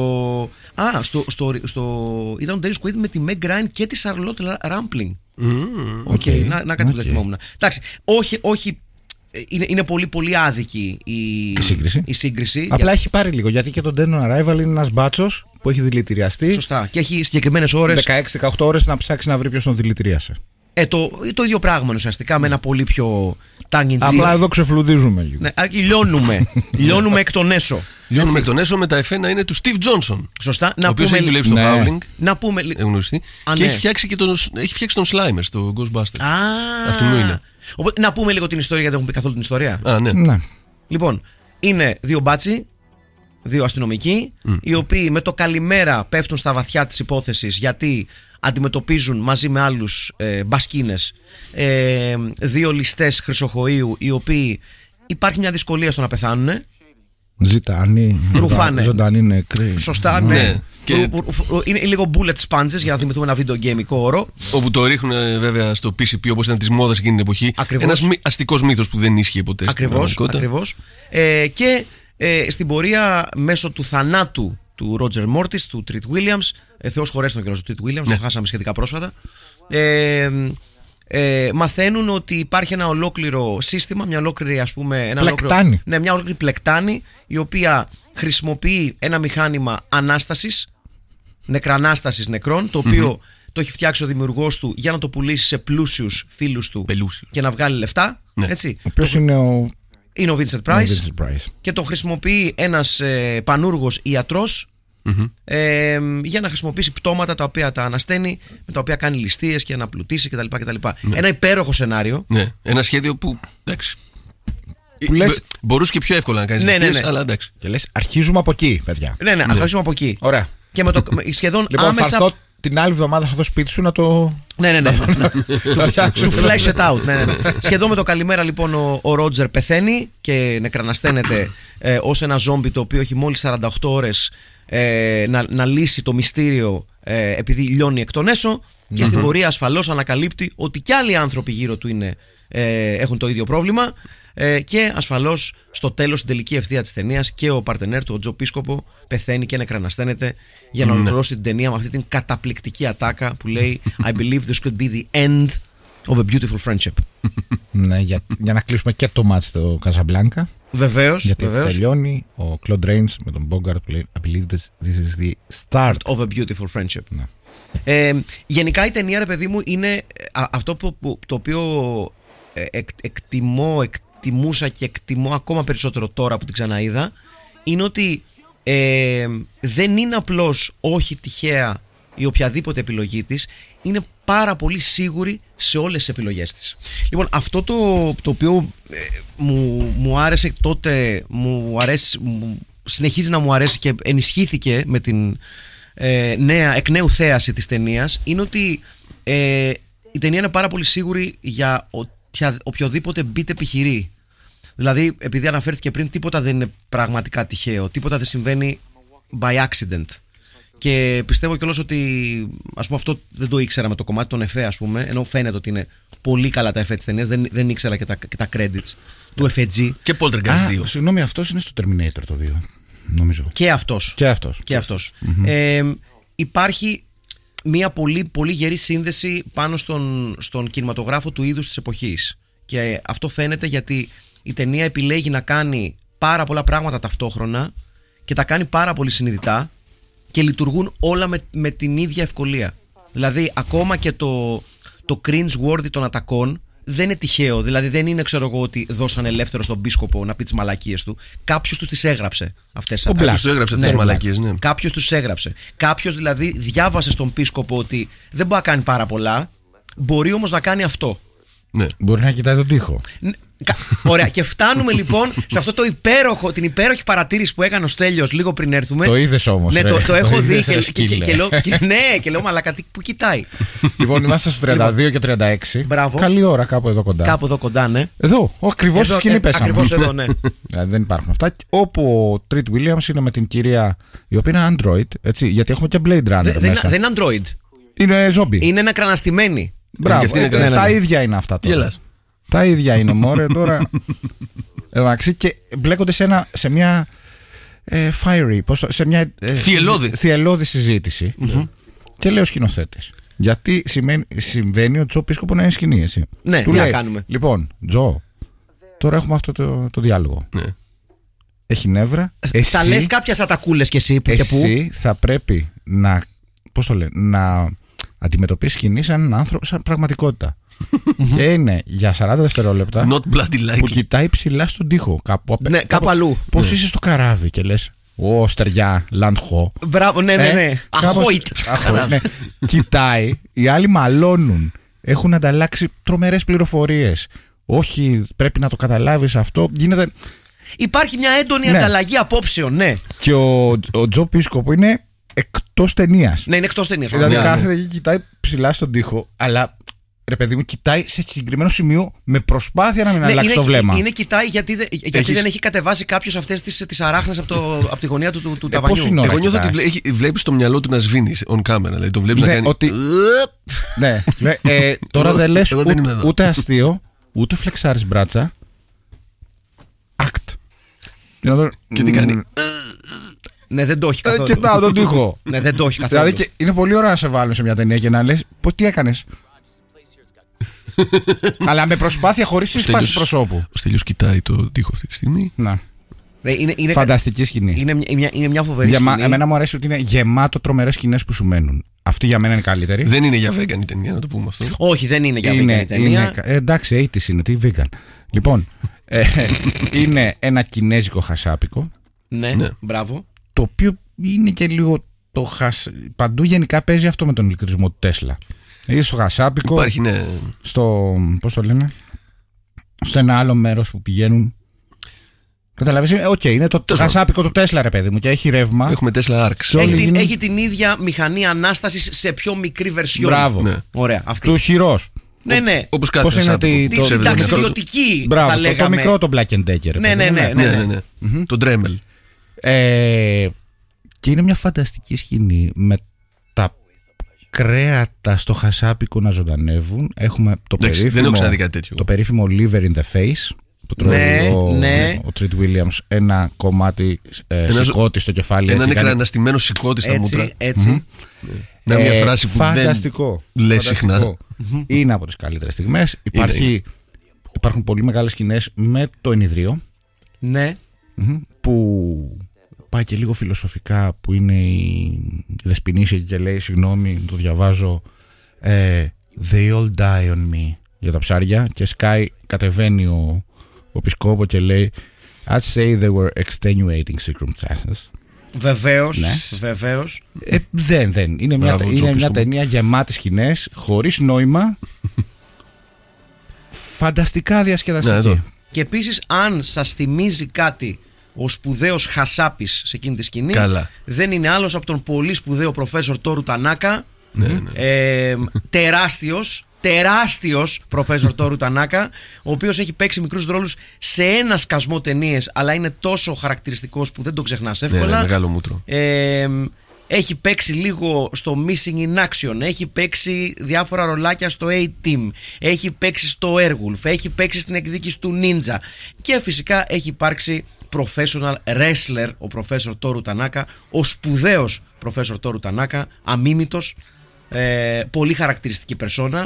ήταν ο Dennis Quaid με τη Meg Ryan και τη Charlotte Rampling. Να κάτι που δεν θυμόμουν. Εντάξει, όχι. Είναι πολύ πολύ άδικη η σύγκριση. Απλά έχει πάρει λίγο, γιατί και το Dead on Arrival είναι ένας μπάτσος που έχει δηλητηριαστεί. Σωστά. Και έχει συγκεκριμένες ώρες. 16-18 ώρες να ψάξει να βρει ποιος τον δηλητηρίασε. Το ίδιο πράγμα ουσιαστικά, με ένα πολύ πιο tongue in cheek. Απλά εδώ ξεφλουδίζουμε λίγο. Ναι, λιώνουμε εκ των έσω. Λιώνουμε εκ των έσω με τα εφέ να είναι του Steve Johnson. Σωστά. Ο οποίος έχει δουλέψει στο Howling. Να πούμε. Και έχει φτιάξει τον Slimer στο Ghostbusters. Αυτό μου είναι. Οπότε, να πούμε λίγο την ιστορία, γιατί δεν έχουμε πει καθόλου την ιστορία. Ναι. Λοιπόν, είναι δύο μπάτσοι, δύο αστυνομικοί, οι οποίοι με το καλημέρα πέφτουν στα βαθιά της υπόθεσης, γιατί αντιμετωπίζουν μαζί με άλλους μπασκίνες δύο ληστές χρυσοχοΐου, οι οποίοι υπάρχει μια δυσκολία στο να πεθάνουν. Ρουφάνε. Ζωντανή νεκρή. Σωστά, ναι. Και... είναι λίγο bullet sponges, για να θυμηθούμε ένα βίντεο γκέιμικο όρο. Όπου το ρίχνουν βέβαια στο PCP, όπως ήταν της μόδας εκείνη την εποχή. Ακριβώς. Ένας αστικός μύθος που δεν ίσχυε ποτέ. Ακριβώς. Και στην πορεία, μέσω του θανάτου του Roger Mortis, του Treat Williams, Θεός χωρέσει τον καιρό του Treat Williams, το χάσαμε σχετικά πρόσφατα, μαθαίνουν ότι υπάρχει ένα ολόκληρο σύστημα, μια ολόκληρη πλεκτάνη. Μια ολόκληρη πλεκτάνη, η οποία χρησιμοποιεί ένα μηχάνημα ανάστασης, νεκρανάστασης νεκρών, το οποίο το έχει φτιάξει ο δημιουργός του για να το πουλήσει σε πλούσιους φίλους του και να βγάλει λεφτά. Έτσι. Ο οποίος είναι ο Vincent Price. Και το χρησιμοποιεί ένας πανούργος ιατρός, για να χρησιμοποιήσει πτώματα τα οποία τα ανασταίνει, με τα οποία κάνει ληστείες και να πλουτίσει κτλ. Ναι. Ένα υπέροχο σενάριο. Ναι. Ένα σχέδιο που εντάξει. Μπορούσε και πιο εύκολα να κάνει ληστείες, αλλά εντάξει. Και λες, αρχίζουμε από εκεί, παιδιά. Ναι, αρχίζουμε από εκεί. Ωραία. Και με το σχεδόν λοιπόν, άμεσα. Την άλλη εβδομάδα θα δω σπίτι σου να το. Ναι. To flash it out. Ναι. Σχεδόν με το καλημέρα, λοιπόν, ο Ρότζερ πεθαίνει και νεκρανασταίνεται ως ένα ζόμπι, το οποίο έχει μόλις 48 ώρες να λύσει το μυστήριο, επειδή λιώνει εκ των έσω. Και στην πορεία ασφαλώς ανακαλύπτει ότι κι άλλοι άνθρωποι γύρω του έχουν το ίδιο πρόβλημα. Και ασφαλώς στο τέλος, στην τελική ευθεία της ταινίας, και ο παρτενέρ του, ο Τζο Πίσκοπο, πεθαίνει και νεκρανασταίνεται για να ολοκληρώσει την ταινία με αυτή την καταπληκτική ατάκα που λέει I believe this could be the end of a beautiful friendship. Ναι, για να κλείσουμε και το μάτς στο Καζαμπλάνκα. Βεβαίως. Γιατί τελειώνει ο Κλοντ Ρέινς με τον Bogart που λέει I believe this is the start of a beautiful friendship. Ναι. Γενικά η ταινία, ρε παιδί μου, είναι αυτό το οποίο εκτιμούσα και εκτιμώ ακόμα περισσότερο τώρα που την ξαναείδα, είναι ότι δεν είναι απλώς όχι τυχαία η οποιαδήποτε επιλογή της, είναι πάρα πολύ σίγουρη σε όλες τις επιλογές της. Λοιπόν, αυτό το οποίο μου άρεσε τότε, συνεχίζει να μου αρέσει και ενισχύθηκε με την εκ νέου θέαση της ταινίας, είναι ότι η ταινία είναι πάρα πολύ σίγουρη για οποιοδήποτε beat επιχειρεί. Δηλαδή, επειδή αναφέρθηκε πριν, τίποτα δεν είναι πραγματικά τυχαίο, τίποτα δεν συμβαίνει by accident. Και πιστεύω κιόλας ότι, ας πούμε, αυτό δεν το ήξερα με το κομμάτι των εφέ, ας πούμε, ενώ φαίνεται ότι είναι πολύ καλά τα εφέ της ταινίας, δεν ήξερα και τα credits του FG. Και Poltergeist 2. Συγγνώμη, αυτός είναι στο Terminator το 2, νομίζω. Και αυτός. Υπάρχει μια πολύ, πολύ γερή σύνδεση πάνω στον κινηματογράφο του είδους της εποχής. Και αυτό φαίνεται γιατί η ταινία επιλέγει να κάνει πάρα πολλά πράγματα ταυτόχρονα και τα κάνει πάρα πολύ συνειδητά. και λειτουργούν όλα με την ίδια ευκολία. Δηλαδή, ακόμα και το cringe-worthy των ατακών δεν είναι τυχαίο. Δηλαδή, δεν είναι, ξέρω εγώ, ότι δώσαν ελεύθερο στον πίσκοπο να πει τις μαλακίες του. Κάποιος τους τις έγραψε αυτές τις ατάκες. Κάποιος του έγραψε αυτές τις μαλακίες, ναι. Κάποιος τους έγραψε. Κάποιος δηλαδή διάβασε στον πίσκοπο ότι δεν μπορεί να κάνει πάρα πολλά, μπορεί όμως να κάνει αυτό. Ναι. Μπορεί να κοιτάει τον τοίχο. Ωραία, και φτάνουμε λοιπόν σε αυτό την υπέροχη παρατήρηση που έκανε ο Στέλιος λίγο πριν έρθουμε. Το είδες όμως. Ναι, το έχω δει και λέω μαλάκα, που κοιτάει. Λοιπόν, είμαστε στο 32 και 36. Μπράβο. Καλή ώρα κάπου εδώ κοντά. Κάπου εδώ κοντά, ναι. Εδώ, ακριβώς στη σκηνή πέσαμε. Ακριβώς εδώ, ναι. Δεν υπάρχουν αυτά. Όπου ο Treat Williams είναι με την κυρία, η οποία είναι Android, έτσι, γιατί έχουμε και Blade Runner μέσα. Δεν είναι Android. Είναι zombie. Είναι ανακραναστημένη. Μπράβο, τα ίδια είναι αυτά τώρα. Γελάς. Τα ίδια είναι, μωρέ, τώρα. Εντάξει, και μπλέκονται σε μια fiery, σε μια θυελλώδη συζήτηση. Και λέει ο σκηνοθέτης, γιατί συμβαίνει ο Τζο Πίσκοπο να είναι σκηνή, εσύ. Ναι, τι να κάνουμε. Λοιπόν, Τζο, τώρα έχουμε αυτό το διάλογο. Ναι. Έχει νεύρα. Θα λες κάποιες ατακούλες κι εσύ που και που. Εσύ θα πρέπει να, πώς το λένε, να αντιμετωπίσεις σκηνή σαν έναν άνθρωπο, σαν πραγματικότητα. Και είναι για 40 δευτερόλεπτα που κοιτάει ψηλά στον τοίχο. Κάπου αλλού. Πώς είσαι στο καράβι και λες, Ω, στεριά, λαντχό. Μπράβο, ναι. Αχόιτ. Κοιτάει, οι άλλοι μαλώνουν. Έχουν ανταλλάξει τρομερές πληροφορίες. Όχι, πρέπει να το καταλάβεις αυτό. Γίνεται. Υπάρχει μια έντονη ανταλλαγή απόψεων, ναι. Και ο Τζο Πίσκοπο είναι εκτός ταινίας. Ναι, είναι εκτός ταινίας. Δηλαδή κάθεται και κοιτάει ψηλά στον τοίχο, αλλά ρε παιδί μου, κοιτάει σε συγκεκριμένο σημείο με προσπάθεια να μην αλλάξει το βλέμμα. Είναι κοιτάει γιατί δεν έχει κατεβάσει κάποιος αυτές τις αράχνες από τη γωνία του ταβανιού. Εγώ νιώθω ότι βλέπεις το μυαλό του να σβήνει on camera. Δηλαδή το βλέπεις να κάνει. Ναι, τώρα δεν λες ούτε αστείο, ούτε φλεξάρεις μπράτσα. Act. Και τι κάνει. Ναι, δεν το έχει καθόλου. Κοιτάω τον τοίχο. Ναι, δεν το έχει καθόλου. Δηλαδή είναι πολύ ωραίο να σε βάλουν σε μια ταινία και να λες τι έκανες. Αλλά με προσπάθεια χωρίς σπάση προσώπου. Ο Στέλιος κοιτάει το τοίχο αυτή τη στιγμή. Να. Είναι φανταστική σκηνή. Είναι μια φοβερή σκηνή. Εμένα μου αρέσει ότι είναι γεμάτο τρομερές σκηνές που σου μένουν. Αυτή για μένα είναι καλύτερη. Δεν είναι για vegan η ταινία, να το πούμε αυτό. Όχι, δεν είναι για vegan η ταινία. Εντάξει, 80's είναι, τι vegan. Λοιπόν, είναι ένα κινέζικο χασάπικο. Ναι, μπράβο. Το οποίο είναι και λίγο παντού γενικά παίζει αυτό με τον ηλεκτρισμό του Τέσλα. Ή στο χασάπικο. Υπάρχει, ναι. Στο. Πώς το λένε. Στο ένα άλλο μέρος που πηγαίνουν. Καταλαβαίνεις. Είναι το χασάπικο του Τέσλα, ρε παιδί μου, και έχει ρεύμα. Έχουμε Tesla Arcs. Έχει την ίδια μηχανή ανάστασης σε πιο μικρή βερσιόν. Μπράβο. Ναι. Ωραία. Αυτή. Του χειρός. Ναι. Όπως κάθε πώς είναι την ταξιδιωτική. Μπράβο. Το μικρό το Black and Decker. Ναι. Το Dremel. Και είναι μια φανταστική σκηνή με τα κρέατα στο χασάπικο να ζωντανεύουν. Έχουμε το περίφημο liver in the face που τρώει ο Treat Williams, ένα κομμάτι σηκώτη στο κεφάλι. Ένα νεκραναστημένο σηκώτη στα μούτρα. Έτσι. Ναι, μια φράση που φανταστικό. Δεν λέει συχνά. Είναι από τις καλύτερες στιγμές. Υπάρχουν πολύ μεγάλες σκηνές με το ενιδρίο. Ναι. Που πάει και λίγο φιλοσοφικά, που είναι η Δεσποινήσια και λέει, συγγνώμη, το διαβάζω, they all die on me, για τα ψάρια, και σκάει, κατεβαίνει ο Πισκόπο και λέει, I'd say they were extenuating circumstances. Βεβαίως. Δεν. Είναι μια ταινία γεμάτη σκηνές, χωρίς νόημα, φανταστικά διασκεδαστική. Και επίσης, αν σας θυμίζει κάτι ο σπουδαίος Χασάπης σε εκείνη τη σκηνή, δεν είναι άλλος από τον πολύ σπουδαίο προφέσορ Τόρου Τανάκα. Τεράστιος προφέσορ Τόρου Τανάκα, ο οποίος έχει παίξει μικρούς ρόλους σε ένα σκασμό ταινίες, αλλά είναι τόσο χαρακτηριστικός που δεν το ξεχνάς εύκολα. Ναι, μεγάλο μούτρο. Έχει παίξει λίγο στο Missing in Action, έχει παίξει διάφορα ρολάκια στο A-Team, έχει παίξει στο Airwolf, έχει παίξει στην εκδίκηση του Ninja και φυσικά έχει υπάρξει professional wrestler ο προφέσορ Τόρου Τανάκα, ο σπουδαίος προφέσορ Τόρου Τανάκα, αμίμητος, πολύ χαρακτηριστική περσόνα,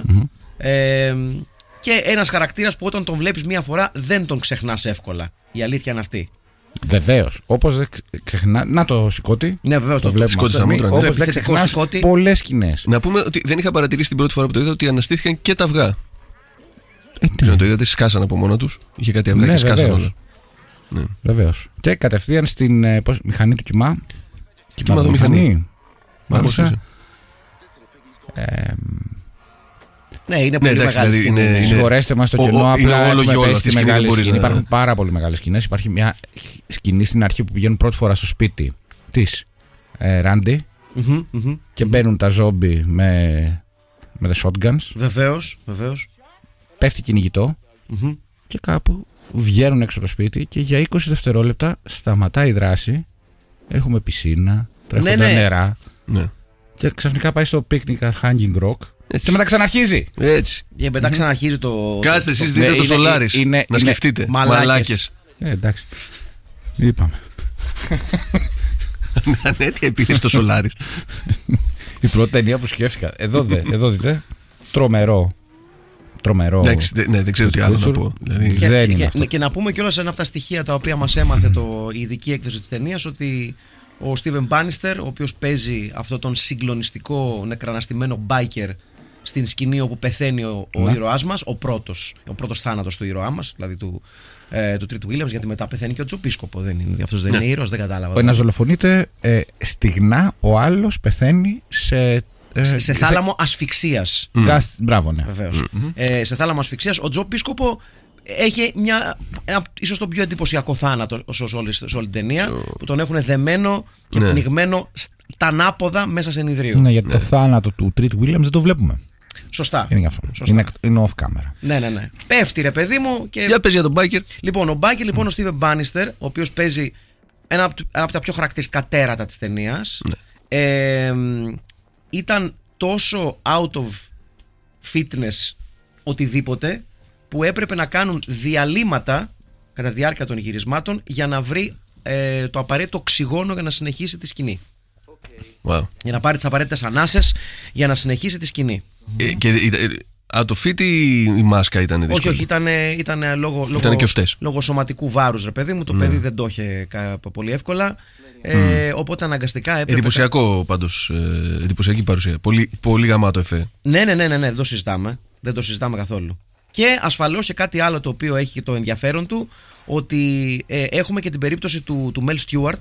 και ένας χαρακτήρας που όταν τον βλέπεις μία φορά δεν τον ξεχνάς εύκολα. Η αλήθεια είναι αυτή. Βεβαίως. Όπως δεν ξεχνά. Να το σηκώτη. Ναι, βεβαίως το βλέπουμε. Σηκώτη στα μούτρα. Όπως δεν ξεχνάς πολλές σκηνές. Να πούμε ότι δεν είχα παρατηρήσει την πρώτη φορά που το είδα ότι αναστήθηκαν και τα αυγά. Ναι. Το είδατε, σκάσαν από μόνο τους. Είχε κάτι αυγά και σκάσαν όλα. Ναι. Βεβαίως. Και κατευθείαν στην μηχανή του κοιμά. Κυμαδομηχανή. Μάλιστα. Ναι, είναι πολύ μεγάλη δηλαδή, σκηνή. Συγχωρέστε μας το κενό, απλά έχουμε πέσει στη μεγάλη σκηνή. Ναι. Υπάρχουν πάρα πολύ μεγάλες σκηνές. Υπάρχει μια σκηνή στην αρχή που πηγαίνουν πρώτη φορά στο σπίτι της Ράντι και μπαίνουν τα ζόμπι με τα shotguns. Βεβαίως. Πέφτει κυνηγητό και κάπου βγαίνουν έξω από το σπίτι και για 20 δευτερόλεπτα σταματάει η δράση. Έχουμε πισίνα, τρέχοντα νερά. Ναι. Και ξαφνικά πάει στο picnic at Hanging Rock. Και μετά ξαναρχίζει. Έτσι. Και μετά ξαναρχίζει το. Κάστε εσείς δείτε το Σολάρις. Να σκεφτείτε. Μαλάκες. Εντάξει. Είπαμε. Ναι, τι επίθεση το Σολάρις. Η πρώτη ταινία που σκέφτηκα. Εδώ δείτε. Τρομερό. Εντάξει, ναι, δεν ξέρω τι άλλο να πω. Και να πούμε κιόλας ένα από τα στοιχεία τα οποία μας έμαθε η ειδική έκδοση της ταινίας, ότι ο Στίβεν Μπάνιστερ, ο οποίος παίζει αυτόν τον συγκλονιστικό νεκραναστημένο μπάικερ στην σκηνή όπου πεθαίνει ο ήρωάς μας, ο πρώτος θάνατος του ήρωά μας, δηλαδή του Τρίτου Williams, γιατί μετά πεθαίνει και ο Τζοπίσκοπο. Αυτός δεν είναι ήρωας, δεν κατάλαβα. Ο ένας δολοφονείται στιγνά, ο άλλος πεθαίνει σε θάλαμο ασφυξίας. Μπράβο, ναι. Βεβαίως. Σε θάλαμο ασφυξίας. Ο Τζοπίσκοπο έχει ένα ίσως το πιο εντυπωσιακό θάνατο σε όλη την ταινία, που τον έχουν δεμένο και πνιγμένο στα ανάποδα μέσα σε ενιδρίο. Ναι, γιατί το θάνατο του Τρίτου Williams δεν το βλέπουμε. Σωστά. Είναι γι' αυτό. Είναι off camera. Ναι. Πέφτει, ρε παιδί μου. Και... Για πες για τον Μπάικερ. Λοιπόν, ο Μπάικερ, ο Στίβεν Μπάνιστερ, ο οποίος παίζει ένα από τα πιο χαρακτηριστικά τέρατα της ταινίας, ήταν τόσο out of fitness οτιδήποτε, που έπρεπε να κάνουν διαλύματα κατά τη διάρκεια των γυρισμάτων για να βρει το απαραίτητο οξυγόνο για να συνεχίσει τη σκηνή. Wow. Για να πάρει τις απαραίτητες ανάσες για να συνεχίσει τη σκηνή. Και out of fit ή η μάσκα ήταν δύσκολη? Όχι, ήταν λόγω σωματικού βάρους, ρε παιδί μου. Το παιδί δεν το είχε πολύ εύκολα. Οπότε αναγκαστικά έπρεπε. Εντυπωσιακή παρουσία. Πολύ γαμάτο εφέ. Ναι, δεν το συζητάμε. Δεν το συζητάμε καθόλου. Και ασφαλώς και κάτι άλλο το οποίο έχει το ενδιαφέρον του, ότι έχουμε και την περίπτωση του Mel Stewart,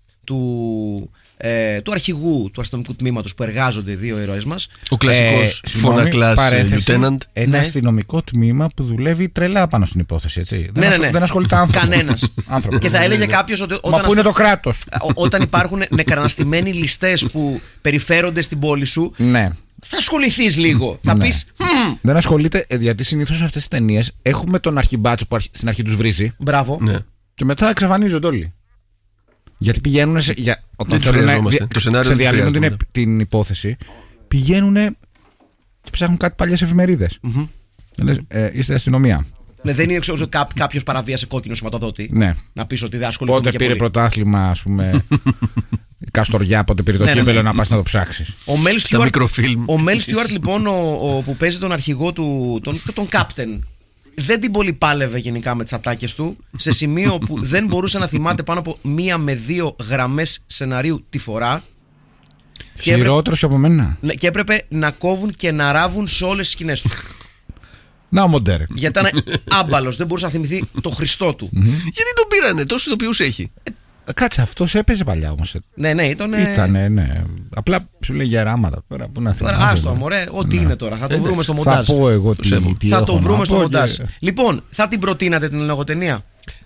του αρχηγού του αστυνομικού τμήματος που εργάζονται οι δύο ήρωες μας. Ο κλασικός φωνακλάς lieutenant. Ένα αστυνομικό τμήμα που δουλεύει τρελά πάνω στην υπόθεση, έτσι. Ναι. Δεν ασχολείται άνθρωπο. Κανένας. Και θα έλεγε κάποιος ότι. Μα πού είναι το κράτος? Όταν υπάρχουν νεκραναστημένοι ληστές που περιφέρονται στην πόλη σου. Ναι. Θα ασχοληθείς λίγο. Θα πεις. Δεν ασχολείται, γιατί συνήθως σε αυτές τις ταινίες έχουμε τον αρχιμπάτσο που στην αρχή τους βρίζει. Μπράβο. Ναι. Και μετά εξαφανίζονται όλοι. Γιατί πηγαίνουν όταν σε διαλύουν την υπόθεση, πηγαίνουν και ψάχνουν κάτι παλιές εφημερίδες. Είστε αστυνομία. Δεν είναι κάποιος παραβίασε κόκκινο σηματοδότη. Ναι. Να πεις ότι δεν ασχοληθούν. Πότε πήρε πρωτάθλημα, ας πούμε. Η Καστοριά, πότε πήρε το κύπελο, να πας να το ψάξεις. Ο Μέλ Στιούαρτ, λοιπόν, που παίζει τον αρχηγό του, τον Κάπτεν, δεν την πολύ πάλευε γενικά με τις ατάκες του, σε σημείο που δεν μπορούσε να θυμάται πάνω από 1 με 2 γραμμές σεναρίου τη φορά. Χειρότερος από μένα. Και έπρεπε να κόβουν και να ράβουν σε όλες τις σκηνές του. Να ο Μοντέρ. Γιατί ήταν άμπαλος, δεν μπορούσε να θυμηθεί το Χριστό του. Γιατί τον πήρανε, τόσους ηθοποιούς έχει. Κάτσε, αυτός έπαιζε παλιά όμως. Ναι, ήτανε, ναι. Απλά σου λέει γεράματα τώρα. Πού να θυμάμαι. Άστο, μωρέ, ό,τι είναι τώρα. Θα το βρούμε στο μοντάζ. Θα πω εγώ τι θα το βρούμε στο μοντάζ. Λοιπόν, θα την προτείνατε την λογοτενία?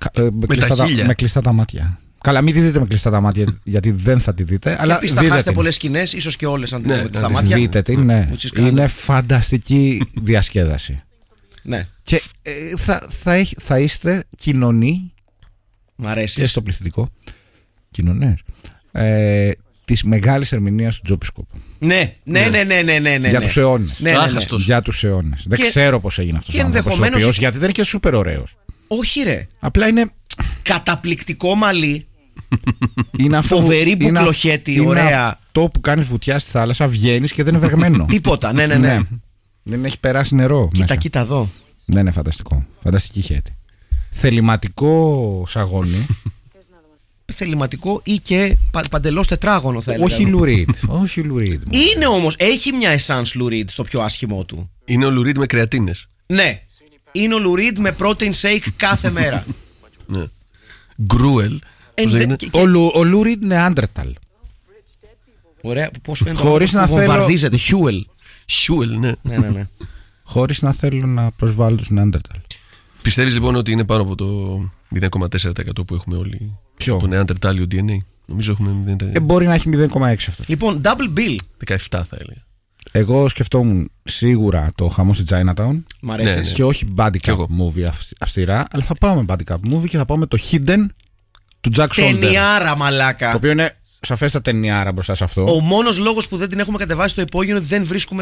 Με κλειστά τα μάτια. Καλά, μην τη δείτε με κλειστά τα μάτια, γιατί δεν θα τη δείτε. Αλλά επίσης θα χάσετε πολλές σκηνές, ίσως και όλες αν την δείτε με κλειστά μάτια. Δείτε την, ναι. Είναι φανταστική διασκέδαση. Ναι. Και θα είστε κοινωνοί. Μ' αρέσει. Και στο πληθυντικό. Κοινωνές. Της μεγάλης ερμηνείας του Τζοπίσκοπου. Ναι. Για τους αιώνες. Για τους αιώνες. Δεν ξέρω πώς έγινε αυτός ο άνθρωπος, γιατί δεν είναι και σούπερ ωραίος. Όχι, ρε. Απλά είναι καταπληκτικό μαλλί. Είναι φοβερή μπουκλοχέτη, ωραία. Είναι αυτό που κάνεις βουτιά στη θάλασσα, βγαίνεις και δεν είναι βεγμένο. Τίποτα, ναι. Δεν έχει περάσει νερό. Κοίτα εδώ. Ναι, είναι φανταστικό. Φανταστική χέτη. Θεληματικό σαγόνι. θεληματικό ή και παντελώς τετράγωνο, θα έλεγα. Όχι λουρίτ. Είναι όμως, έχει μια εσάνς λουρίτ στο πιο άσχημό του. Είναι ο λουρίτ με κρεατίνες. Ναι. Είναι ο λουρίτ με protein shake κάθε μέρα. Ναι. Γκρούελ. Ο λουρίτ Νεάντερταλ. Ωραία. Πώς φαίνεται χωρίς να θέλω. Βομβαρδίζεται. Χιούελ, ναι. Ναι. Χωρίς να θέλω να προσβάλλω τους Νεάντερταλ. Πιστεύεις λοιπόν ότι είναι πάνω από το 0,4% που έχουμε όλοι? Ποιο? Το Νεάντερτάλιο DNA. Νομίζω έχουμε 0,4%. Μπορεί να έχει 0,6 αυτό. Λοιπόν, double bill. 17 θα έλεγα. Εγώ σκεφτόμουν σίγουρα το χαμό στη Chinatown. Μ' αρέσει. Ναι. Και όχι body cup movie αυστηρά, αλλά θα πάω με body cup movie και θα πάω με το Hidden του Jack Solder. Ταινιάρα, μαλάκα. Το οποίο είναι σαφέστα ταινιάρα μπροστά σε αυτό. Ο μόνος λόγος που δεν την έχουμε κατεβάσει στο υπόγειο είναι ότι δεν βρίσκουμε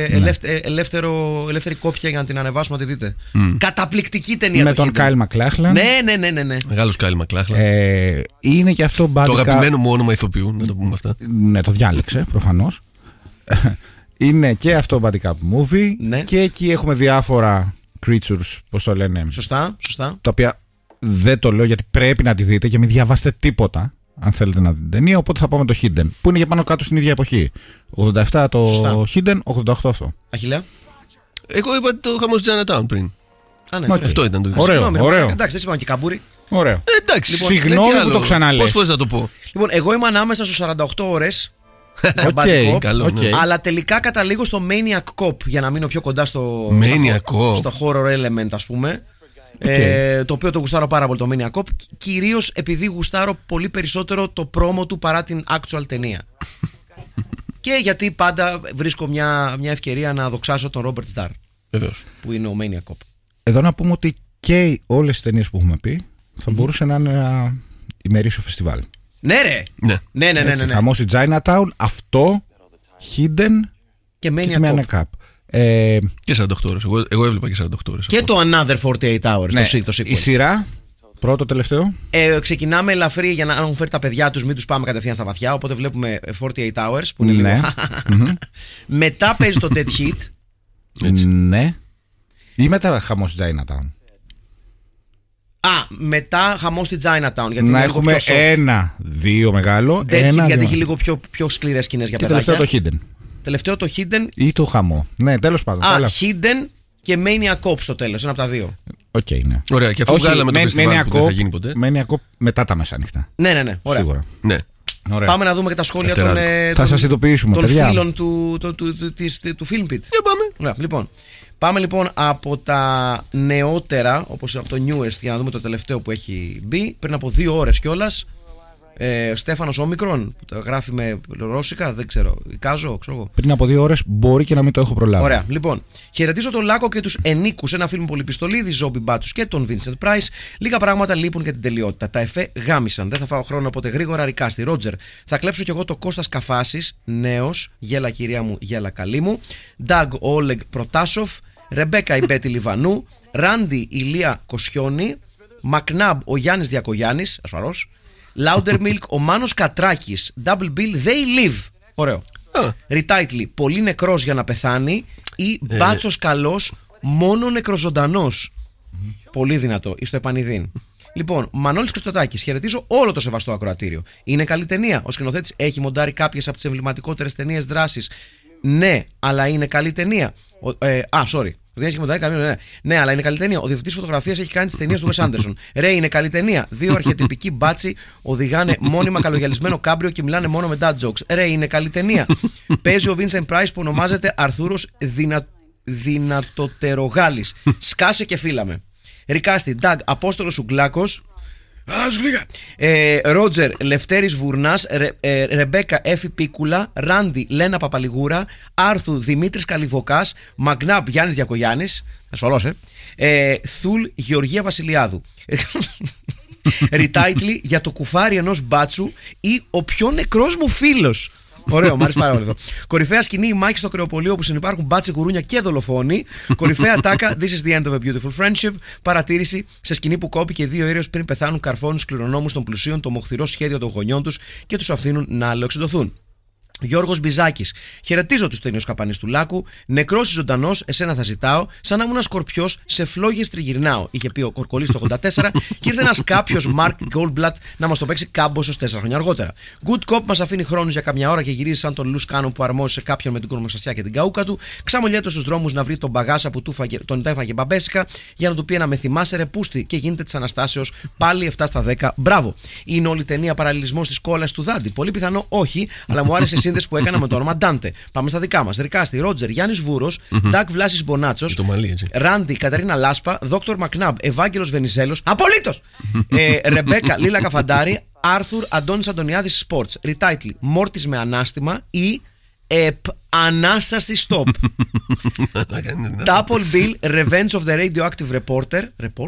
ελεύθερη κόπια για να την ανεβάσουμε να τη δείτε. Καταπληκτική ταινία. Με τον Κάιλ Μακλάχλαν. Ναι. Μεγάλος Κάιλ Μακλάχλαν. Είναι και αυτό body cup. Το αγαπημένο μου όνομα ηθοποιού, να το πούμε αυτά. Ναι, το διάλεξε προφανώς. Είναι και αυτό body cup movie. Ναι. Και εκεί έχουμε διάφορα creatures, πώς το λένε. Σωστά. Τα οποία δεν το λέω γιατί πρέπει να τη δείτε και μην διαβάσετε τίποτα αν θέλετε να δείτε την ταινία. Οπότε θα πάμε το Hidden, που είναι και πάνω κάτω στην ίδια εποχή. 87 το Σωστά. Hidden, 88 αυτό. Αχιλλέα. Εγώ είπα το χαμό της Chinatown πριν. Α, ναι. Okay. Αυτό ήταν το Ωραίο. Εντάξει, δεν είπαμε και καμπούρι. Ωραίο. Εντάξει. Λοιπόν, συγγνώμη που το ξαναλες. Πώς φορές να το πω? Λοιπόν, εγώ είμαι ανάμεσα στους 48 ώρες. Okay, καλό, ναι. Αλλά τελικά καταλήγω στο Maniac Cop για να μείνω πιο κοντά στο horror element, ας πούμε. Το οποίο το γουστάρω πάρα πολύ το Maniac Cop. Κυρίως επειδή γουστάρω πολύ περισσότερο το πρόμο του παρά την actual ταινία. Και γιατί πάντα βρίσκω μια ευκαιρία να δοξάσω τον Robert Starr. Βεβαίως. Που είναι ο Maniac Cop. Εδώ να πούμε ότι και όλες τις ταινίες που έχουμε πει θα μπορούσε να είναι ένα ημερήσιο φεστιβάλ. Ναι, ρε! Ναι. Χαμό στη Chinatown, αυτό, Hidden και Maniac Cop. Και 48 ώρες. Εγώ έβλεπα και 48 ώρες. Και το Another 48 Hours. Ναι, το sequel. η σειρά, πρώτο, τελευταίο. Ξεκινάμε ελαφρύ για να έχουν φέρει τα παιδιά τους, μην τους πάμε κατευθείαν στα βαθιά. Οπότε βλέπουμε 48 Hours που είναι λίγο. Μετά παίζει το Dead Heat. Ναι. Ή μετά χαμό στη Chinatown. Μετά χαμό στη Chinatown. Γιατί να έχουμε ένα-δύο μεγάλο. Γιατί έχει λίγο πιο σκληρές σκηνές για παιδάκια. Και τελευταίο το Hidden. Τελευταίο το Hidden. Ή το χαμό. Ναι, τέλος πάντων. Hidden και Maniac Cop στο τέλος. Ένα από τα δύο. Οκ, ναι. Ωραία, και αφού βγάλαμε το φεστιβάλ που δεν θα γίνει ποτέ. Maniac Cop μετά τα μεσάνυχτα. Ναι. Ωραία. Σίγουρα. Ναι. Ωραία. Πάμε να δούμε και τα σχόλια θα σας ειδοποιήσουμε, των παιδιά. φίλων του Film Pit. Για πάμε. Ωραία, λοιπόν. Πάμε λοιπόν από τα νεότερα, όπως από το newest, για να δούμε το τελευταίο που έχει μπει. Πριν από 2 ώρες κιόλας. Στέφανος Όμικρον, που τα γράφει με ρώσικα, δεν ξέρω. Εικάζω, ξέρω εγώ. Πριν από 2 ώρες μπορεί και να μην το έχω προλάβει. Ωραία, λοιπόν. Χαιρετίζω τον Λάκο και τους ενίκους. Ένα φιλμ Πολυπιστολίδη, Ζόμπι Μπάτσους και τον Vincent Price. Λίγα πράγματα λείπουν για την τελειότητα. Τα εφέ γάμισαν. Δεν θα φάω χρόνο, οπότε γρήγορα ρικάστη. Ρότζερ. Θα κλέψω κι εγώ το Κώστας Καφάσης. Νέος. Γέλα κυρία μου, γέλα καλή μου. Νταγκ Όλεγ Προτάσοφ. Ρεμπέκα η Μπέτη Λιβανού. Ράντι Ηλία Κοσιόνη. Μακνάμπ ο Γιάννης Διακογιάννης. Ασφαλώς. Λάουντερμιλκ, ο Μάνος Κατράκης. Double Bill, They Live. Ωραίο. Retitle, πολύ νεκρός για να πεθάνει. Ή μπάτσος καλός, μόνο νεκροζωντανός. Πολύ δυνατό. Ή στο επανειδήν. Λοιπόν, Μανώλης Χριστοτάκης, χαιρετίζω όλο το σεβαστό ακροατήριο. Είναι καλή ταινία. Ο σκηνοθέτης έχει μοντάρει κάποιες από τις εμβληματικότερες ταινίες δράσης. Ναι, αλλά είναι καλή ταινία. Δεν έχει μοντάρει καμία. Ναι, αλλά είναι καλή ταινία. Ο διευθυντής φωτογραφίας έχει κάνει τις ταινίες του Wes Anderson. Ρε, είναι καλή ταινία. 2 αρχιετυπικοί μπάτσι οδηγάνε μόνιμα καλογιαλισμένο κάμπριο και μιλάνε μόνο με dad jokes. Ρε, είναι καλή ταινία. Παίζει ο Vincent Price που ονομάζεται Αρθούρος Δυνατοτερογάλης. Σκάσε και φύλαμε. Ρικάστη, Νταγκ, Απόστολος Ουγκλάκος. Ρότζερ Λευτέρης Βουρνάς. Ρεμπέκα Έφη Πίκουλα. Ράντι Λένα Παπαλιγούρα. Άρθου Δημήτρης Καλιβοκάς. Μαγνάμπ Γιάννης Διακογιάννης. Ασφαλώς, Θουλ Γεωργία Βασιλιάδου. Retitle για το κουφάρι ενός μπάτσου ή ο πιο νεκρός μου φίλος. Ωραίο, μου αρέσει πάρα πολύ αυτό. Κορυφαία σκηνή η μάχη στο κρεοπολείο όπου συνυπάρχουν μπάτσι, γουρούνια και δολοφόνοι. Κορυφαία τάκα This is the end of a beautiful friendship. Παρατήρηση σε σκηνή που κόπηκε 2 ήρωες πριν πεθάνουν, καρφώνουν κληρονόμους των πλουσίων το μοχθηρό σχέδιο των γονιών τους και τους αφήνουν να αλλοεξοντωθούν. Γιώργος Μπιζάκης. Χαιρετίζω τους ταινίους Καπανής του Λάκου. Νεκρός ή ζωντανός, εσένα θα ζητάω. Σαν να ήμουν ένα σκορπιός, σε φλόγες τριγυρνάω. Είχε πει ο Κορκολής το 84 και ήρθε ένας κάποιος Mark Goldblatt να μας το παίξει κάμποσος 4 χρόνια αργότερα. Good Cop μας αφήνει χρόνους για καμιά ώρα και γυρίζει σαν τον Λους Κάνον που αρμόζει σε κάποιον με την κουρμοξαστιά και την καούκα του. Ξαμολιέται στους δρόμους να βρει τον μπαγάσα που τον έφαγε μπαμπέσικα για να του πει ένα με θυμάσαι ρε πούστη και γίνεται της Αναστάσεως πάλι 7 στα 10. Μπράβο. Είναι όλη η ταινία παραλληλισμός της κόλλας του Δάντη. Πολύ πιθανό όχι, αλλά μου άρεσε η σύνδεση που έκανα με το όνομα Ντάντε. Πάμε στα δικά μας. Ρικάστη, Ρότζερ, Γιάννης Βούρος, Ντάκ Βλάσης Μπονάτσος, Ράντι, Καταρίνα Λάσπα, Δόκτωρ Μακνάμπ, Ευάγγελος Βενιζέλος. Απολύτως! Ρεμπέκα, Λίλα Καφαντάρη, Άρθουρ Αντώνης Αντωνιάδης Σπορτς. Ριτάιτλι, Μόρτης με ανάστημα ή Ανάσταση Stop. Double Bill, Revenge of the Radioactive Reporter.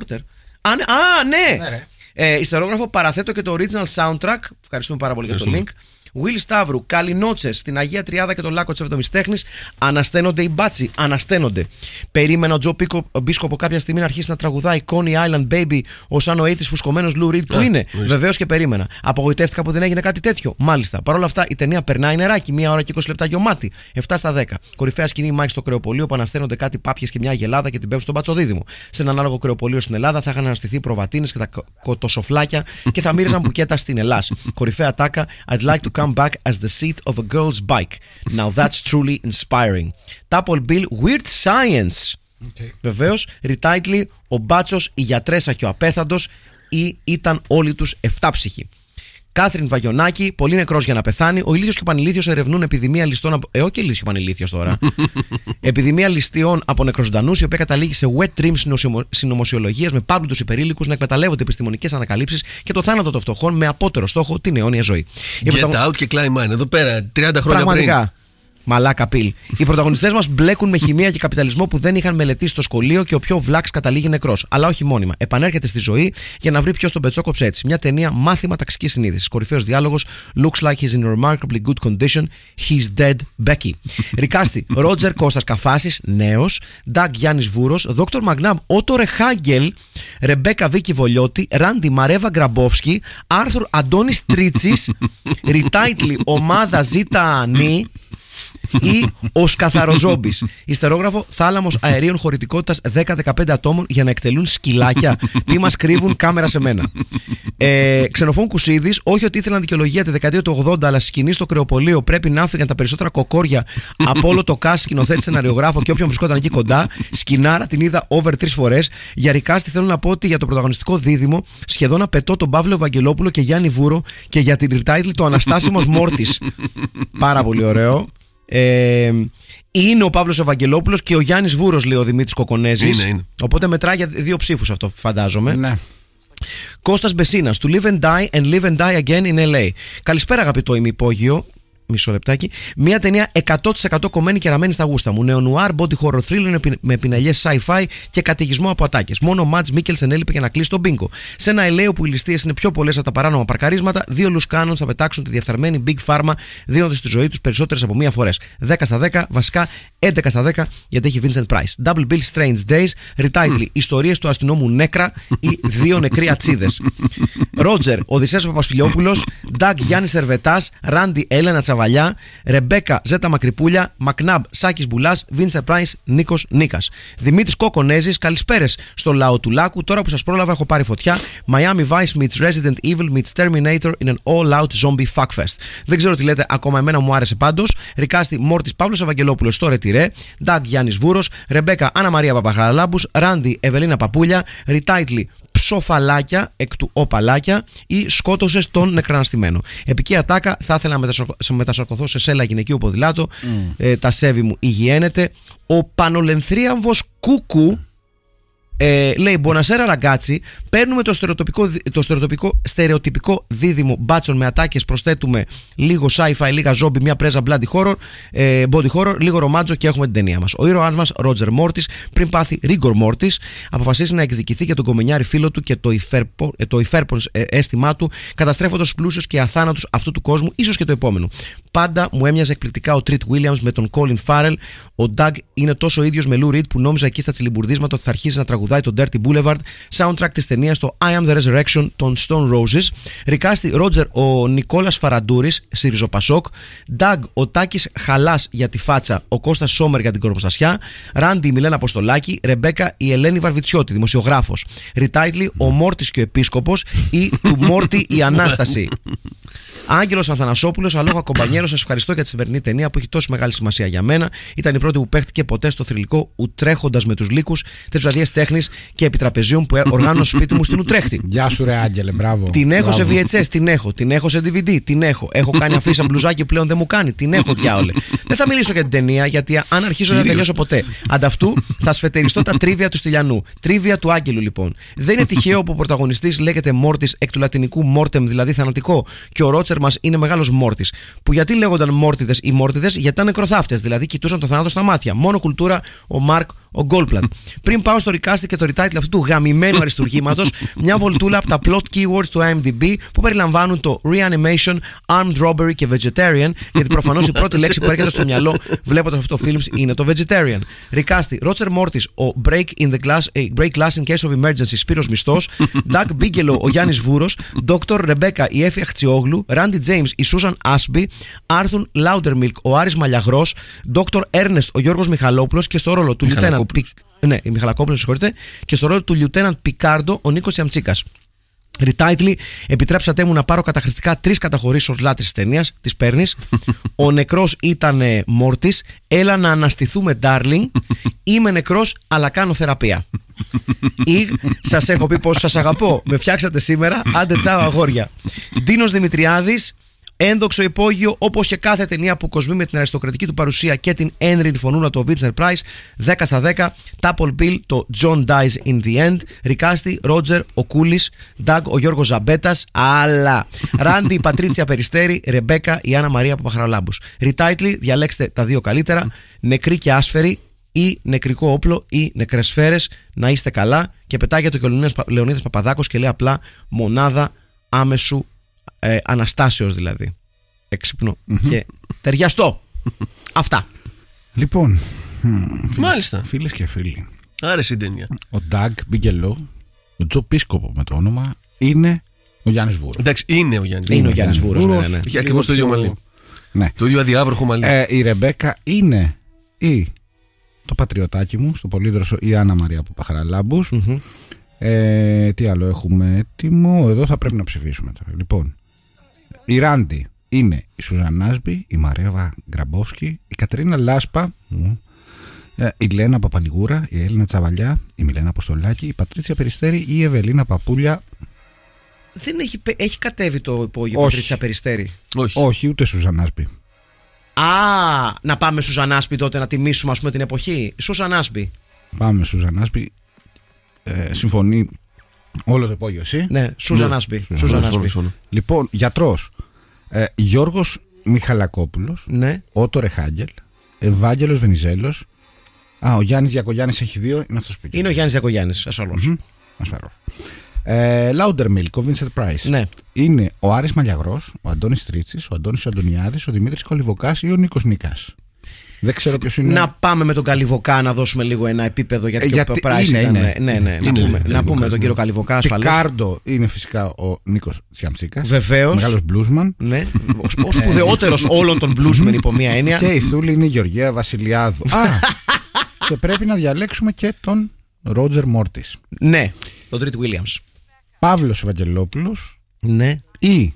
Ναι! Ιστερόγραφο, παραθέτω και το original soundtrack. Ευχαριστούμε πάρα πολύ για το link. Will Σταύρου, Καλινότσες, στην Αγία Τριάδα και τον Λάκκο της 7ης Τέχνης. Ανασταίνονται οι μπάτσοι, ανασταίνονται. Περίμενα ο Τζο Μπίσκοπο κάποια στιγμή να αρχίσει να τραγουδάει Coney Island Baby ως αν ο 80's φουσκωμένος Lou Reed που είναι. Βεβαίως και περίμενα. Απογοητεύτηκα που δεν έγινε κάτι τέτοιο. Μάλιστα. Παρ' όλα αυτά η ταινία περνάει νεράκι, 1 ώρα και 20 λεπτά γεμάτη. 7 στα 10. Κορυφαία σκηνή μάχη στο κρεοπολείο που ανασταίνονται κάτι πάπιες και μια γελάδα και την πέφτουν στον Πατσοδίδυμο. Σε ένα ανάλογο κρεοπολείο στην Ελλάδα θα είχαν αναστηθεί οι προβατίνες και τα κοτοσοφλάκια και θα μύριζαν μπουκέτα στην Ελλάδα. Κορυφαία τάκα. I'd like to come back as the seat of a girl's bike. Now that's truly inspiring. Double Bill, Weird Science. Βεβαίως, retitle, ο Μπάτσος, η γιατρέσα και ο απέθαντος ή ήταν όλοι τους 7ψυχοι. Κάθριν Βαγιονάκη, πολύ νεκρός για να πεθάνει. Ο Ηλίθιος και ο Πανηλίθιος ερευνούν επιδημία ληστών. Όχι Ηλίθιος και Πανηλίθιος τώρα. Επιδημία ληστείων από νεκροζωντανούς, η οποία καταλήγει σε wet dreams συνωμοσιολογίας με πάμπλουτους υπερήλικους να εκμεταλλεύονται επιστημονικές ανακαλύψεις και το θάνατο των φτωχών με απότερο στόχο την αιώνια ζωή. Get out και climb in. Εδώ πέρα, 30 χρόνια πραγματικά. πριν. Μαλάκα πιλ. Οι πρωταγωνιστές μας μπλέκουν με χημεία και καπιταλισμό που δεν είχαν μελετήσει στο σχολείο και ο πιο βλάξ καταλήγει νεκρός. Αλλά όχι μόνιμα. Επανέρχεται στη ζωή για να βρει ποιος τον πετσόκοψε έτσι. Μια ταινία μάθημα ταξικής συνείδησης. Κορυφαίος διάλογος. Looks like he's in remarkably good condition. He's dead, Becky. Ρικάστη, Ρότζερ Κώστας Καφάσης, νέος. Ντάκ Γιάννης Βούρος. Δόκτωρ Μαγνάμ, Ότο Ρεχάγκελ. Ρεμπέκα Βίκη Βολιώτη. Ράντι Μαρέβα Γκραμπόφσκι. Άρθουρ Αντώνης Τρίτσης. Ριτάιτλι Ομάδα Ζήτα Νι. Ή ο Σκαθαροζόμπης. Ιστερόγραφο, θάλαμος αερίων χωρητικότητας 10-15 ατόμων για να εκτελούν σκυλάκια. Τι μας κρύβουν, κάμερα σε μένα. Ξενοφών Κουσίδης, όχι ότι ήθελαν δικαιολογία τη δεκαετία του 80, αλλά σκηνή στο κρεοπολείο πρέπει να άφηγαν τα περισσότερα κοκόρια από όλο το cast, σκηνοθέτη, σεναριογράφο και όποιον βρισκόταν εκεί κοντά. Σκηνάρα την είδα over 3 φορές. Για Ρικάστη θέλω να πω ότι για το πρωταγωνιστικό δίδυμο σχεδόν απαιτώ τον Παύλο Ευαγγελόπουλο και Γιάννη Βούρο και για την retitle το Αναστάσιμος Μόρτης. Πάρα πολύ ωραίο. Είναι ο Παύλος Ευαγγελόπουλος και ο Γιάννης Βούρος, λέει ο Δημήτρης Κοκονέζης. Είναι. Οπότε μετράει για 2 ψήφους αυτό, φαντάζομαι. Ναι. Κώστας Μπεσίνας, To Live and Die and Live and Die Again in LA. Καλησπέρα, αγαπητό ημυπόγειο. Μισό λεπτάκι. Μια ταινία 100% κομμένη και ραμμένη στα γούστα μου. Νεονουάρ, body horror thriller με πινελιές sci-fi και καταιγισμό από ατάκες. Μόνο ο Μάτς Μίκελσεν έλειπε για να κλείσει τον μπίνκο. Σε ένα ελαίο που οι ληστείες είναι πιο πολλές από τα παράνομα παρκαρίσματα, 2 Λους Κάνονς θα πετάξουν τη διαφθαρμένη Big Pharma, δίνοντας στη ζωή τους περισσότερες από 1 φορές. 10 στα 10, βασικά 11 στα 10, γιατί έχει Vincent Price. Double Bill Strange Days, retitle Ιστορίες του αστυνόμου Νέκρα ή 2 νεκροί ατσίδες. Ρότζερ, Οδυσσέας Παπασφιλιόπουλος, Ντάκ Γιάννη Σερβετάς, Ράντι Έλενα Τσαβαλιά, Ρεμπέκα Ζέτα Μακρυπούλια, Μακνάμπ Σάκης Μπουλάς, Vincent Price, Νίκος Νίκας. Δημήτρης Κοκονέζης, καλησπέρες στο λαό του Λάκου. Τώρα που σας πρόλαβα, έχω πάρει φωτιά. Miami Vice meets Resident Evil meets Terminator in an all-out zombie fuckfest. Δεν ξέρω τι λέτε, ακόμα εμένα μου άρεσε πάντως. Ρικάστη Μόρτης Παύλος Ευαγγελόπουλος στο Ρετυρέ, Ντάκ Γιάννης Βούρος, Ρεμπέκα Άννα Μαρία Παπαχαλάμπους, Ράντι Ευελίνα Παπούλια, Ριτάιτλι Ψοφαλάκια εκ του Οπαλάκια ή σκότωσες τον νεκραναστημένο. Επική ατάκα, θα ήθελα να μετασαρκωθώ σε σέλα γυναικείου ποδηλάτου. Τα σέβη μου υγιένεται. Ο Πανολενθρίαμβος Κούκου λέει Μπονασέρα ραγκάτσι. Παίρνουμε το στερεοτυπικό δίδυμο μπάτσων με ατάκες. Προσθέτουμε λίγο sci-fi, λίγα ζόμπι, μια πρέζα body horror, λίγο ρομάτζο και έχουμε την ταινία μας. Ο ήρωάς μας, Ρότζερ Μόρτης, πριν πάθει Ρίγκορ Μόρτης, αποφασίσει να εκδικηθεί για τον κομμενιάρη φίλο του και το υφέρπον αίσθημά του, καταστρέφοντας τους πλούσιους και αθάνατους αυτού του κόσμου, ίσως και το επόμενο. Πάντα μου έμοιαζε εκπληκτικά ο Τρίτ Williams με τον Colin Farrell. Ο Doug είναι τόσο ίδιος με Lou Reed που νόμιζα εκεί στα τσιλιμπουρδίσματα ότι θα αρχίσει να τραγουδάει τραγουδάει το Dirty Boulevard, soundtrack της ταινίας το I Am The Resurrection των Stone Roses. Ρικάστη Ρότζερ ο Νικόλας Φαραντούρης στη Ριζοπασόκ. Νταγκ ο Τάκης Χαλάς για τη φάτσα, ο Κώστας Σόμερ για την κορποστασιά. Ράντι η Μιλένα Αποστολάκη. Ρεμπέκα η Ελένη Βαρβιτσιώτη, δημοσιογράφος. Ριτάιτλι ο Μόρτης και ο Επίσκοπος ή του Μόρτη η Ανάσταση. Άγγελος Αθανασόπουλος, αλόγα κομπανιέρος, σας ευχαριστώ για τη σημερινή ταινία που έχει τόσο μεγάλη σημασία για μένα. Ήταν η πρώτη που παίχτηκε ποτέ στο θρυλικό Ουτρέχοντας με τους λύκους, τριψαδιές τέχνης και επιτραπεζίων που οργάνωσε σπίτι μου στην Ουτρέχτη. Γεια σου, ρε Άγγελε, μπράβο. Την έχω σε VHS, την έχω σε DVD, την έχω. Έχω κάνει αφίσα μπλουζάκι πλέον δεν μου κάνει, την έχω διάολε. Δεν θα μιλήσω για την ταινία γιατί αν αρχίσω δεν τελειώσω ποτέ. Ανταυτού θα σφετεριστώ τα τρίβια του Στυλιανού. Τρίβια του Άγγελου λοιπόν. Δεν είναι τυχαίο που ο πρωταγωνιστής λέγεται Μόρτης εκ του λατινικού mortem, δηλαδή θανατικό, και ο Ρότσερ μας είναι μεγάλος Μόρτης. Που γιατί λέγονταν Μόρτιδες ή Μόρτιδες, γιατί ήταν νεκροθάφτες, δηλαδή κοιτούσαν το θάνατο στα μάτια. Μόνο κουλτούρα ο Μάρκ ο Γκόλπλαντ. Πριν πάω στο recasting και το retitle αυτού του γαμημένου αριστουργήματος, μια βολτούλα από τα plot keywords του IMDb που περιλαμβάνουν το reanimation, armed robbery και vegetarian, γιατί προφανώς η πρώτη λέξη που έρχεται στο μυαλό βλέποντας αυτό το film είναι το vegetarian. Recasting Ρότσερ Μόρτης, ο break glass in case of emergency Σπύρος Μισθός, Doug Bigelow ο Γιάννης Βούρος, Dr. Ρεμπέκα η Έφη Αχτσιόγλου, Randy James η Σούζαν Άσμπι, Άρθουρ Λάουντερμιλκ ο Άρης Μαλιαγρός, Dr. Ernest ο Γιώργος Μιχαλόπουλος και στο ρόλο του και στο ρόλο του Lieutenant Πικάρντο ο Νίκος Ιαμτσίκας. Retitle, επιτρέψατε μου να πάρω καταχρηστικά 3 καταχωρήσεις ως λάτρης της ταινίας. Τις παίρνεις. Ο νεκρός ήταν Μόρτης. Έλα να αναστηθούμε, darling. Είμαι νεκρός, αλλά κάνω θεραπεία. Ή σας έχω πει πως σας αγαπώ. Με φτιάξατε σήμερα. Άντε τσάω αγόρια. Ντίνος Δημητριάδης. Ένδοξο υπόγειο, όπως και κάθε ταινία που κοσμεί με την αριστοκρατική του παρουσία και την ένρινη φωνούλα του Βίτσερ Price. 10 στα 10. Τάπολ Bill, το John Dies in the End. Ρικάστη, Ρότζερ, ο Κούλης. Νταγκ, ο Γιώργος Ζαμπέτας. Αλλά. Ράντι, η Πατρίτσια Περιστέρη. Ρεμπέκα, η Άννα Μαρία Παπαχραλάμπους. Ριτάιτλι, διαλέξτε τα 2 καλύτερα. Νεκροί και άσφαιροι ή νεκρικό όπλο ή νεκρές σφαίρες. Να είστε καλά. Και πετάγεται και ο Λεωνίδας Παπαδάκος και λέει απλά μονάδα άμεσου αναστάσεως, δηλαδή έξυπνο και ταιριαστό. Αυτά. Λοιπόν, μάλιστα, φίλες και φίλοι, άρεσε η ταινία. Ο Νταγκ Μπίγκελο, ο Τζο Πίσκοπο με το όνομα, είναι ο Γιάννης Βούρος. Εντάξει, είναι ο Γιάννης. Είναι ο Γιάννης Βούρος, ναι. Έχει ακριβώς το ίδιο μαλλί. Ναι. Το ίδιο αδιάβροχο μαλλί. Η Ρεμπέκα είναι το πατριωτάκι μου στο Πολύδροσο, η Άννα Μαρία Παπαχραλάμπους. Τι άλλο έχουμε έτοιμο? Εδώ θα πρέπει να ψηφίσουμε τώρα. Λοιπόν, η Ράντι είναι η Σούζαν Άσμπι, η Μαρέβα Γκραμπόφσκι, η Κατερίνα Λάσπα, η Λένα Παπαλιγούρα, η Έλληνα Τσαβαλιά, η Μιλένα Αποστολάκη, η Πατρίτσια Περιστέρη, η Ευελίνα Παπούλια. Δεν έχει κατέβει το υπόγειο Πατρίτσια Περιστέρη? Όχι, ούτε Σούζαν Άσμπι. Να πάμε Σούζαν Άσμπι τότε, να τιμήσουμε, ας πούμε, την εποχή. Σούζαν Άσμπι. Πάμε Σούζαν Άσμπι. Συμφωνεί όλο το υπόγειο, εσύ? Ναι, Σούζαν Άσμπι. Λοιπόν, γιατρός Γιώργος Μιχαλακόπουλος, ναι. Ότο Ρεχάγγελ, Ευάγγελος Βενιζέλος. Ο Γιάννης Διακογιάννης έχει 2. Είναι αυτός που είναι ο Γιάννης Διακογιάννης, ασφαλώς. Λάουντερμιλκ, ο Βίνσεντ Πράις. Ναι. Είναι ο Άρης Μαλιαγρός, ο Αντώνης Τρίτσης, ο Αντώνης Αντωνιάδης, ο Δημήτρης Κολυβοκάς ή ο Νίκος Νίκας. Δεν ξέρω ποιος είναι. Να πάμε με τον Καλιβοκά να δώσουμε λίγο ένα επίπεδο, γιατί ο Πράις ήταν. Ναι. Να πούμε τον κύριο Καλιβοκά ασφαλώς. Πικάρντο είναι φυσικά ο Νίκος Τσιαμτσίκας. Βεβαίως. Μεγάλος μπλούσμαν. Ναι. Ο σπουδαιότερος όλων των μπλούσμεν υπό μία έννοια. Και η Θούλη είναι η Γεωργία Βασιλιάδου. Και πρέπει να διαλέξουμε και τον Ρότζερ Μόρτης. Ναι, τον Τρίτ Βίλιαμς. Παύλος Ευαγγελόπουλος. Ναι. Ή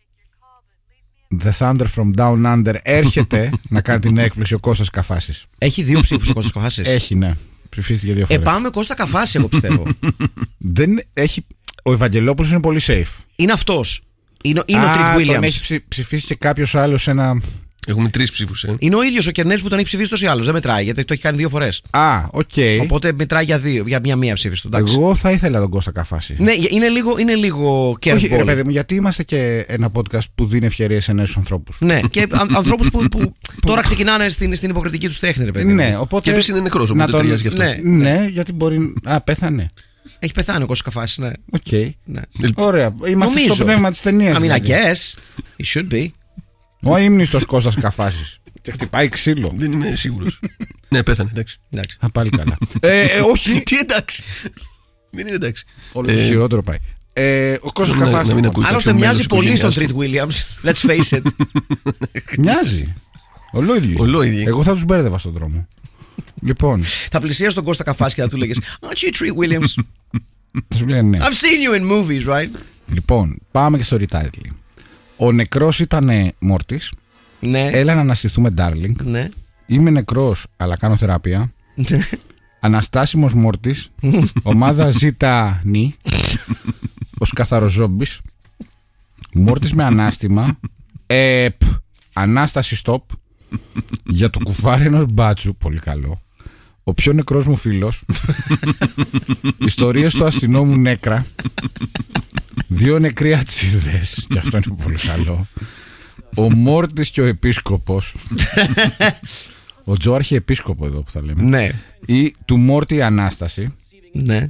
The Thunder from Down Under έρχεται να κάνει την έκπληξη ο Κώστας Καφάσης. Έχει 2 ψήφους ο Κώστας Καφάσης. Έχει, ναι. Ψηφίστηκε 2 φορές. Πάμε Κώστα Καφάση, εγώ πιστεύω. Δεν έχει. Ο Ευαγγελόπουλος είναι πολύ safe. Είναι αυτός. Είναι ο Τρίτ Βίλιαμς. Έχει ψηφίσει και κάποιος άλλος ένα. Έχουμε 3 ψήφους. Είναι ο ίδιος ο Κερνές που τον έχει ψηφίσει τόσο ή άλλος. Δεν μετράει, γιατί το έχει κάνει 2 φορές. Οκ. Οπότε μετράει για μία ψήφιση του. Εγώ θα ήθελα τον Κώστα Καφάση. Ναι, είναι λίγο curveball. Όχι, ρε παιδί μου, γιατί είμαστε και ένα podcast που δίνει ευκαιρίες σε νέους ανθρώπους. Ναι, και ανθρώπους που τώρα ξεκινάνε στην υποκριτική τους τέχνη, ρε παιδί μου. Ναι, οπότε. Και επίσης είναι νεκρός, οπότε δεν ταιριάζει γι' αυτό. Ναι, γιατί μπορεί. Πέθανε. Έχει πεθάνει ο Κώστας Καφάσης, ναι. Οκ. Ωραία. Είμαστε στο πνεύμα της ταινίας. I mean, I guess. It should be. Ο ύμνηστος Κώστας Καφάσης. Και χτυπάει ξύλο. Δεν είμαι σίγουρος. Ναι, πέθανε, εντάξει. Α, πάλι καλά. Όχι. Τι εντάξει. Δεν είναι εντάξει. Όλο το χειρότερο πάει. Ο Κώστας Καφάς. Άλλωστε μοιάζει πολύ στον Treat Williams. Let's face it. Μοιάζει. Ολόιδιος. Εγώ θα τους μπέρδευα στον δρόμο. Λοιπόν. Θα πλησίασες τον Κώστα Καφάση και θα του λέγες Aren't you Treat Williams? Θα σου λένε ναι. I've seen you in movies, right? Λοιπόν, πάμε και στο retitle. Ο νεκρός ήταν Μόρτις. Ναι. Έλα να αναστηθούμε, darling. Ναι. Είμαι νεκρός, αλλά κάνω θεραπεία. Αναστάσιμος Μόρτις. Ομάδα Ζήτα Νι. Ως καθαρός ζόμπις. Μόρτις με ανάστημα. Ανάσταση stop. Για το κουφάρι ενός μπάτσου. Πολύ καλό. Ο πιο νεκρός μου φίλος. Ιστορίες του αστυνόμου νέκρα. 2 νεκροί ατσίδες. Και αυτό είναι πολύ καλό. Ο Μόρτις και ο επίσκοπος. Ο Τζο αρχιεπίσκοπο εδώ που θα λέμε. Ναι. Ή του Μόρτι η Ανάσταση. Ναι.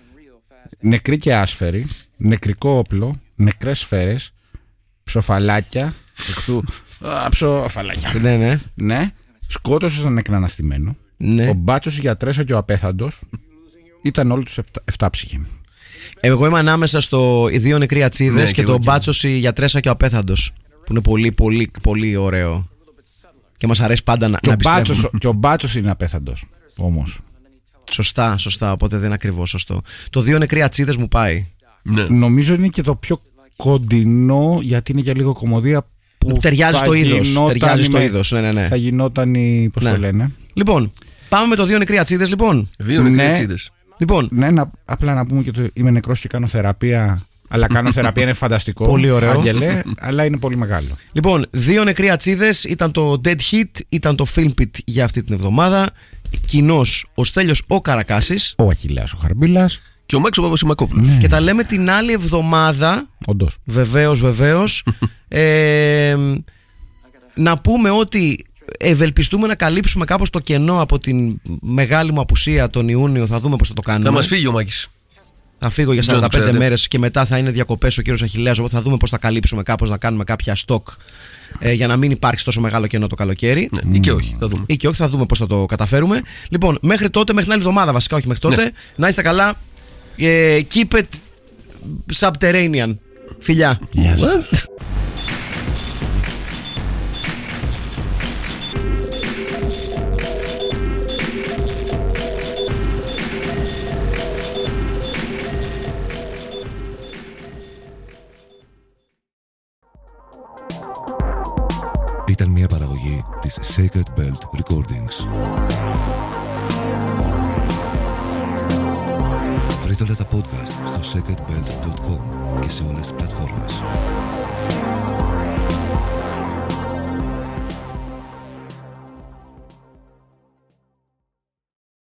Νεκρή και άσφαιρη. Νεκρικό όπλο. Νεκρές σφαίρες. Ψοφαλάκια. Ψοφαλάκια. Ναι, ναι. Ναι. Σκότωσε τον νεκραναστημένο. Ναι. Ο μπάτσος, η γιατρέσα και ο απέθαντος. Ήταν όλοι τους 7 ψυχοί. Εγώ είμαι ανάμεσα στο οι 2 νεκροί ατσίδες, ναι, και το μπάτσος, η γιατρέσα και ο απέθαντος. Που είναι πολύ πολύ πολύ ωραίο. Και μας αρέσει πάντα να επιστρέφουμε. Και ο μπάτσος είναι απέθαντος όμως. Σωστά, οπότε δεν είναι ακριβώς σωστό. Το 2 νεκροί ατσίδες μου πάει. Ναι. Νομίζω είναι και το πιο κοντινό, γιατί είναι για λίγο κομμωδία που ταιριάζει στο είδος. Ναι. Θα γινόταν πώς το λένε. Λοιπόν, πάμε με το 2 νεκροί ατσίδες, λοιπόν. 2 νεκροί ατσίδες. Λοιπόν. Ναι, απλά να πούμε και το είμαι νεκρός και κάνω θεραπεία. Αλλά κάνω θεραπεία είναι φανταστικό. Πολύ ωραίο. Άγγελε, αλλά είναι πολύ μεγάλο. Λοιπόν, 2 νεκροί ατσίδες ήταν το Dead Hit, ήταν το Film Pit για αυτή την εβδομάδα. Κοινός ο Στέλιος ο Καρακάσης. Ο Αχιλλέας ο Χαρμπίλας. Και ο Μάξος ο Παπασημακόπουλος. Και τα λέμε την άλλη εβδομάδα. Όντως. Βεβαίως. Να πούμε ότι ευελπιστούμε να καλύψουμε κάπως το κενό από την μεγάλη μου απουσία τον Ιούνιο. Θα δούμε πώς θα το κάνουμε. Θα μας φύγει ο Μάκης. Θα φύγω για 45 μέρες και μετά θα είναι διακοπές ο κύριος Αχιλλέας. Οπότε θα δούμε πώς θα καλύψουμε κάπως, να κάνουμε κάποια στόκ για να μην υπάρξει τόσο μεγάλο κενό το καλοκαίρι. Ναι, ή και όχι, θα δούμε. Ή και όχι, θα δούμε πώς θα το καταφέρουμε. Λοιπόν, μέχρι τότε, μέχρι την άλλη εβδομάδα βασικά, όχι μέχρι τότε, να είστε καλά. Keep it subterranean. Φιλιά. Ήταν μια παραγωγή της Sacred Belt Recordings. Βρείτε όλα τα podcast στο sacredbelt.com και σε όλες τις πλατφόρμες.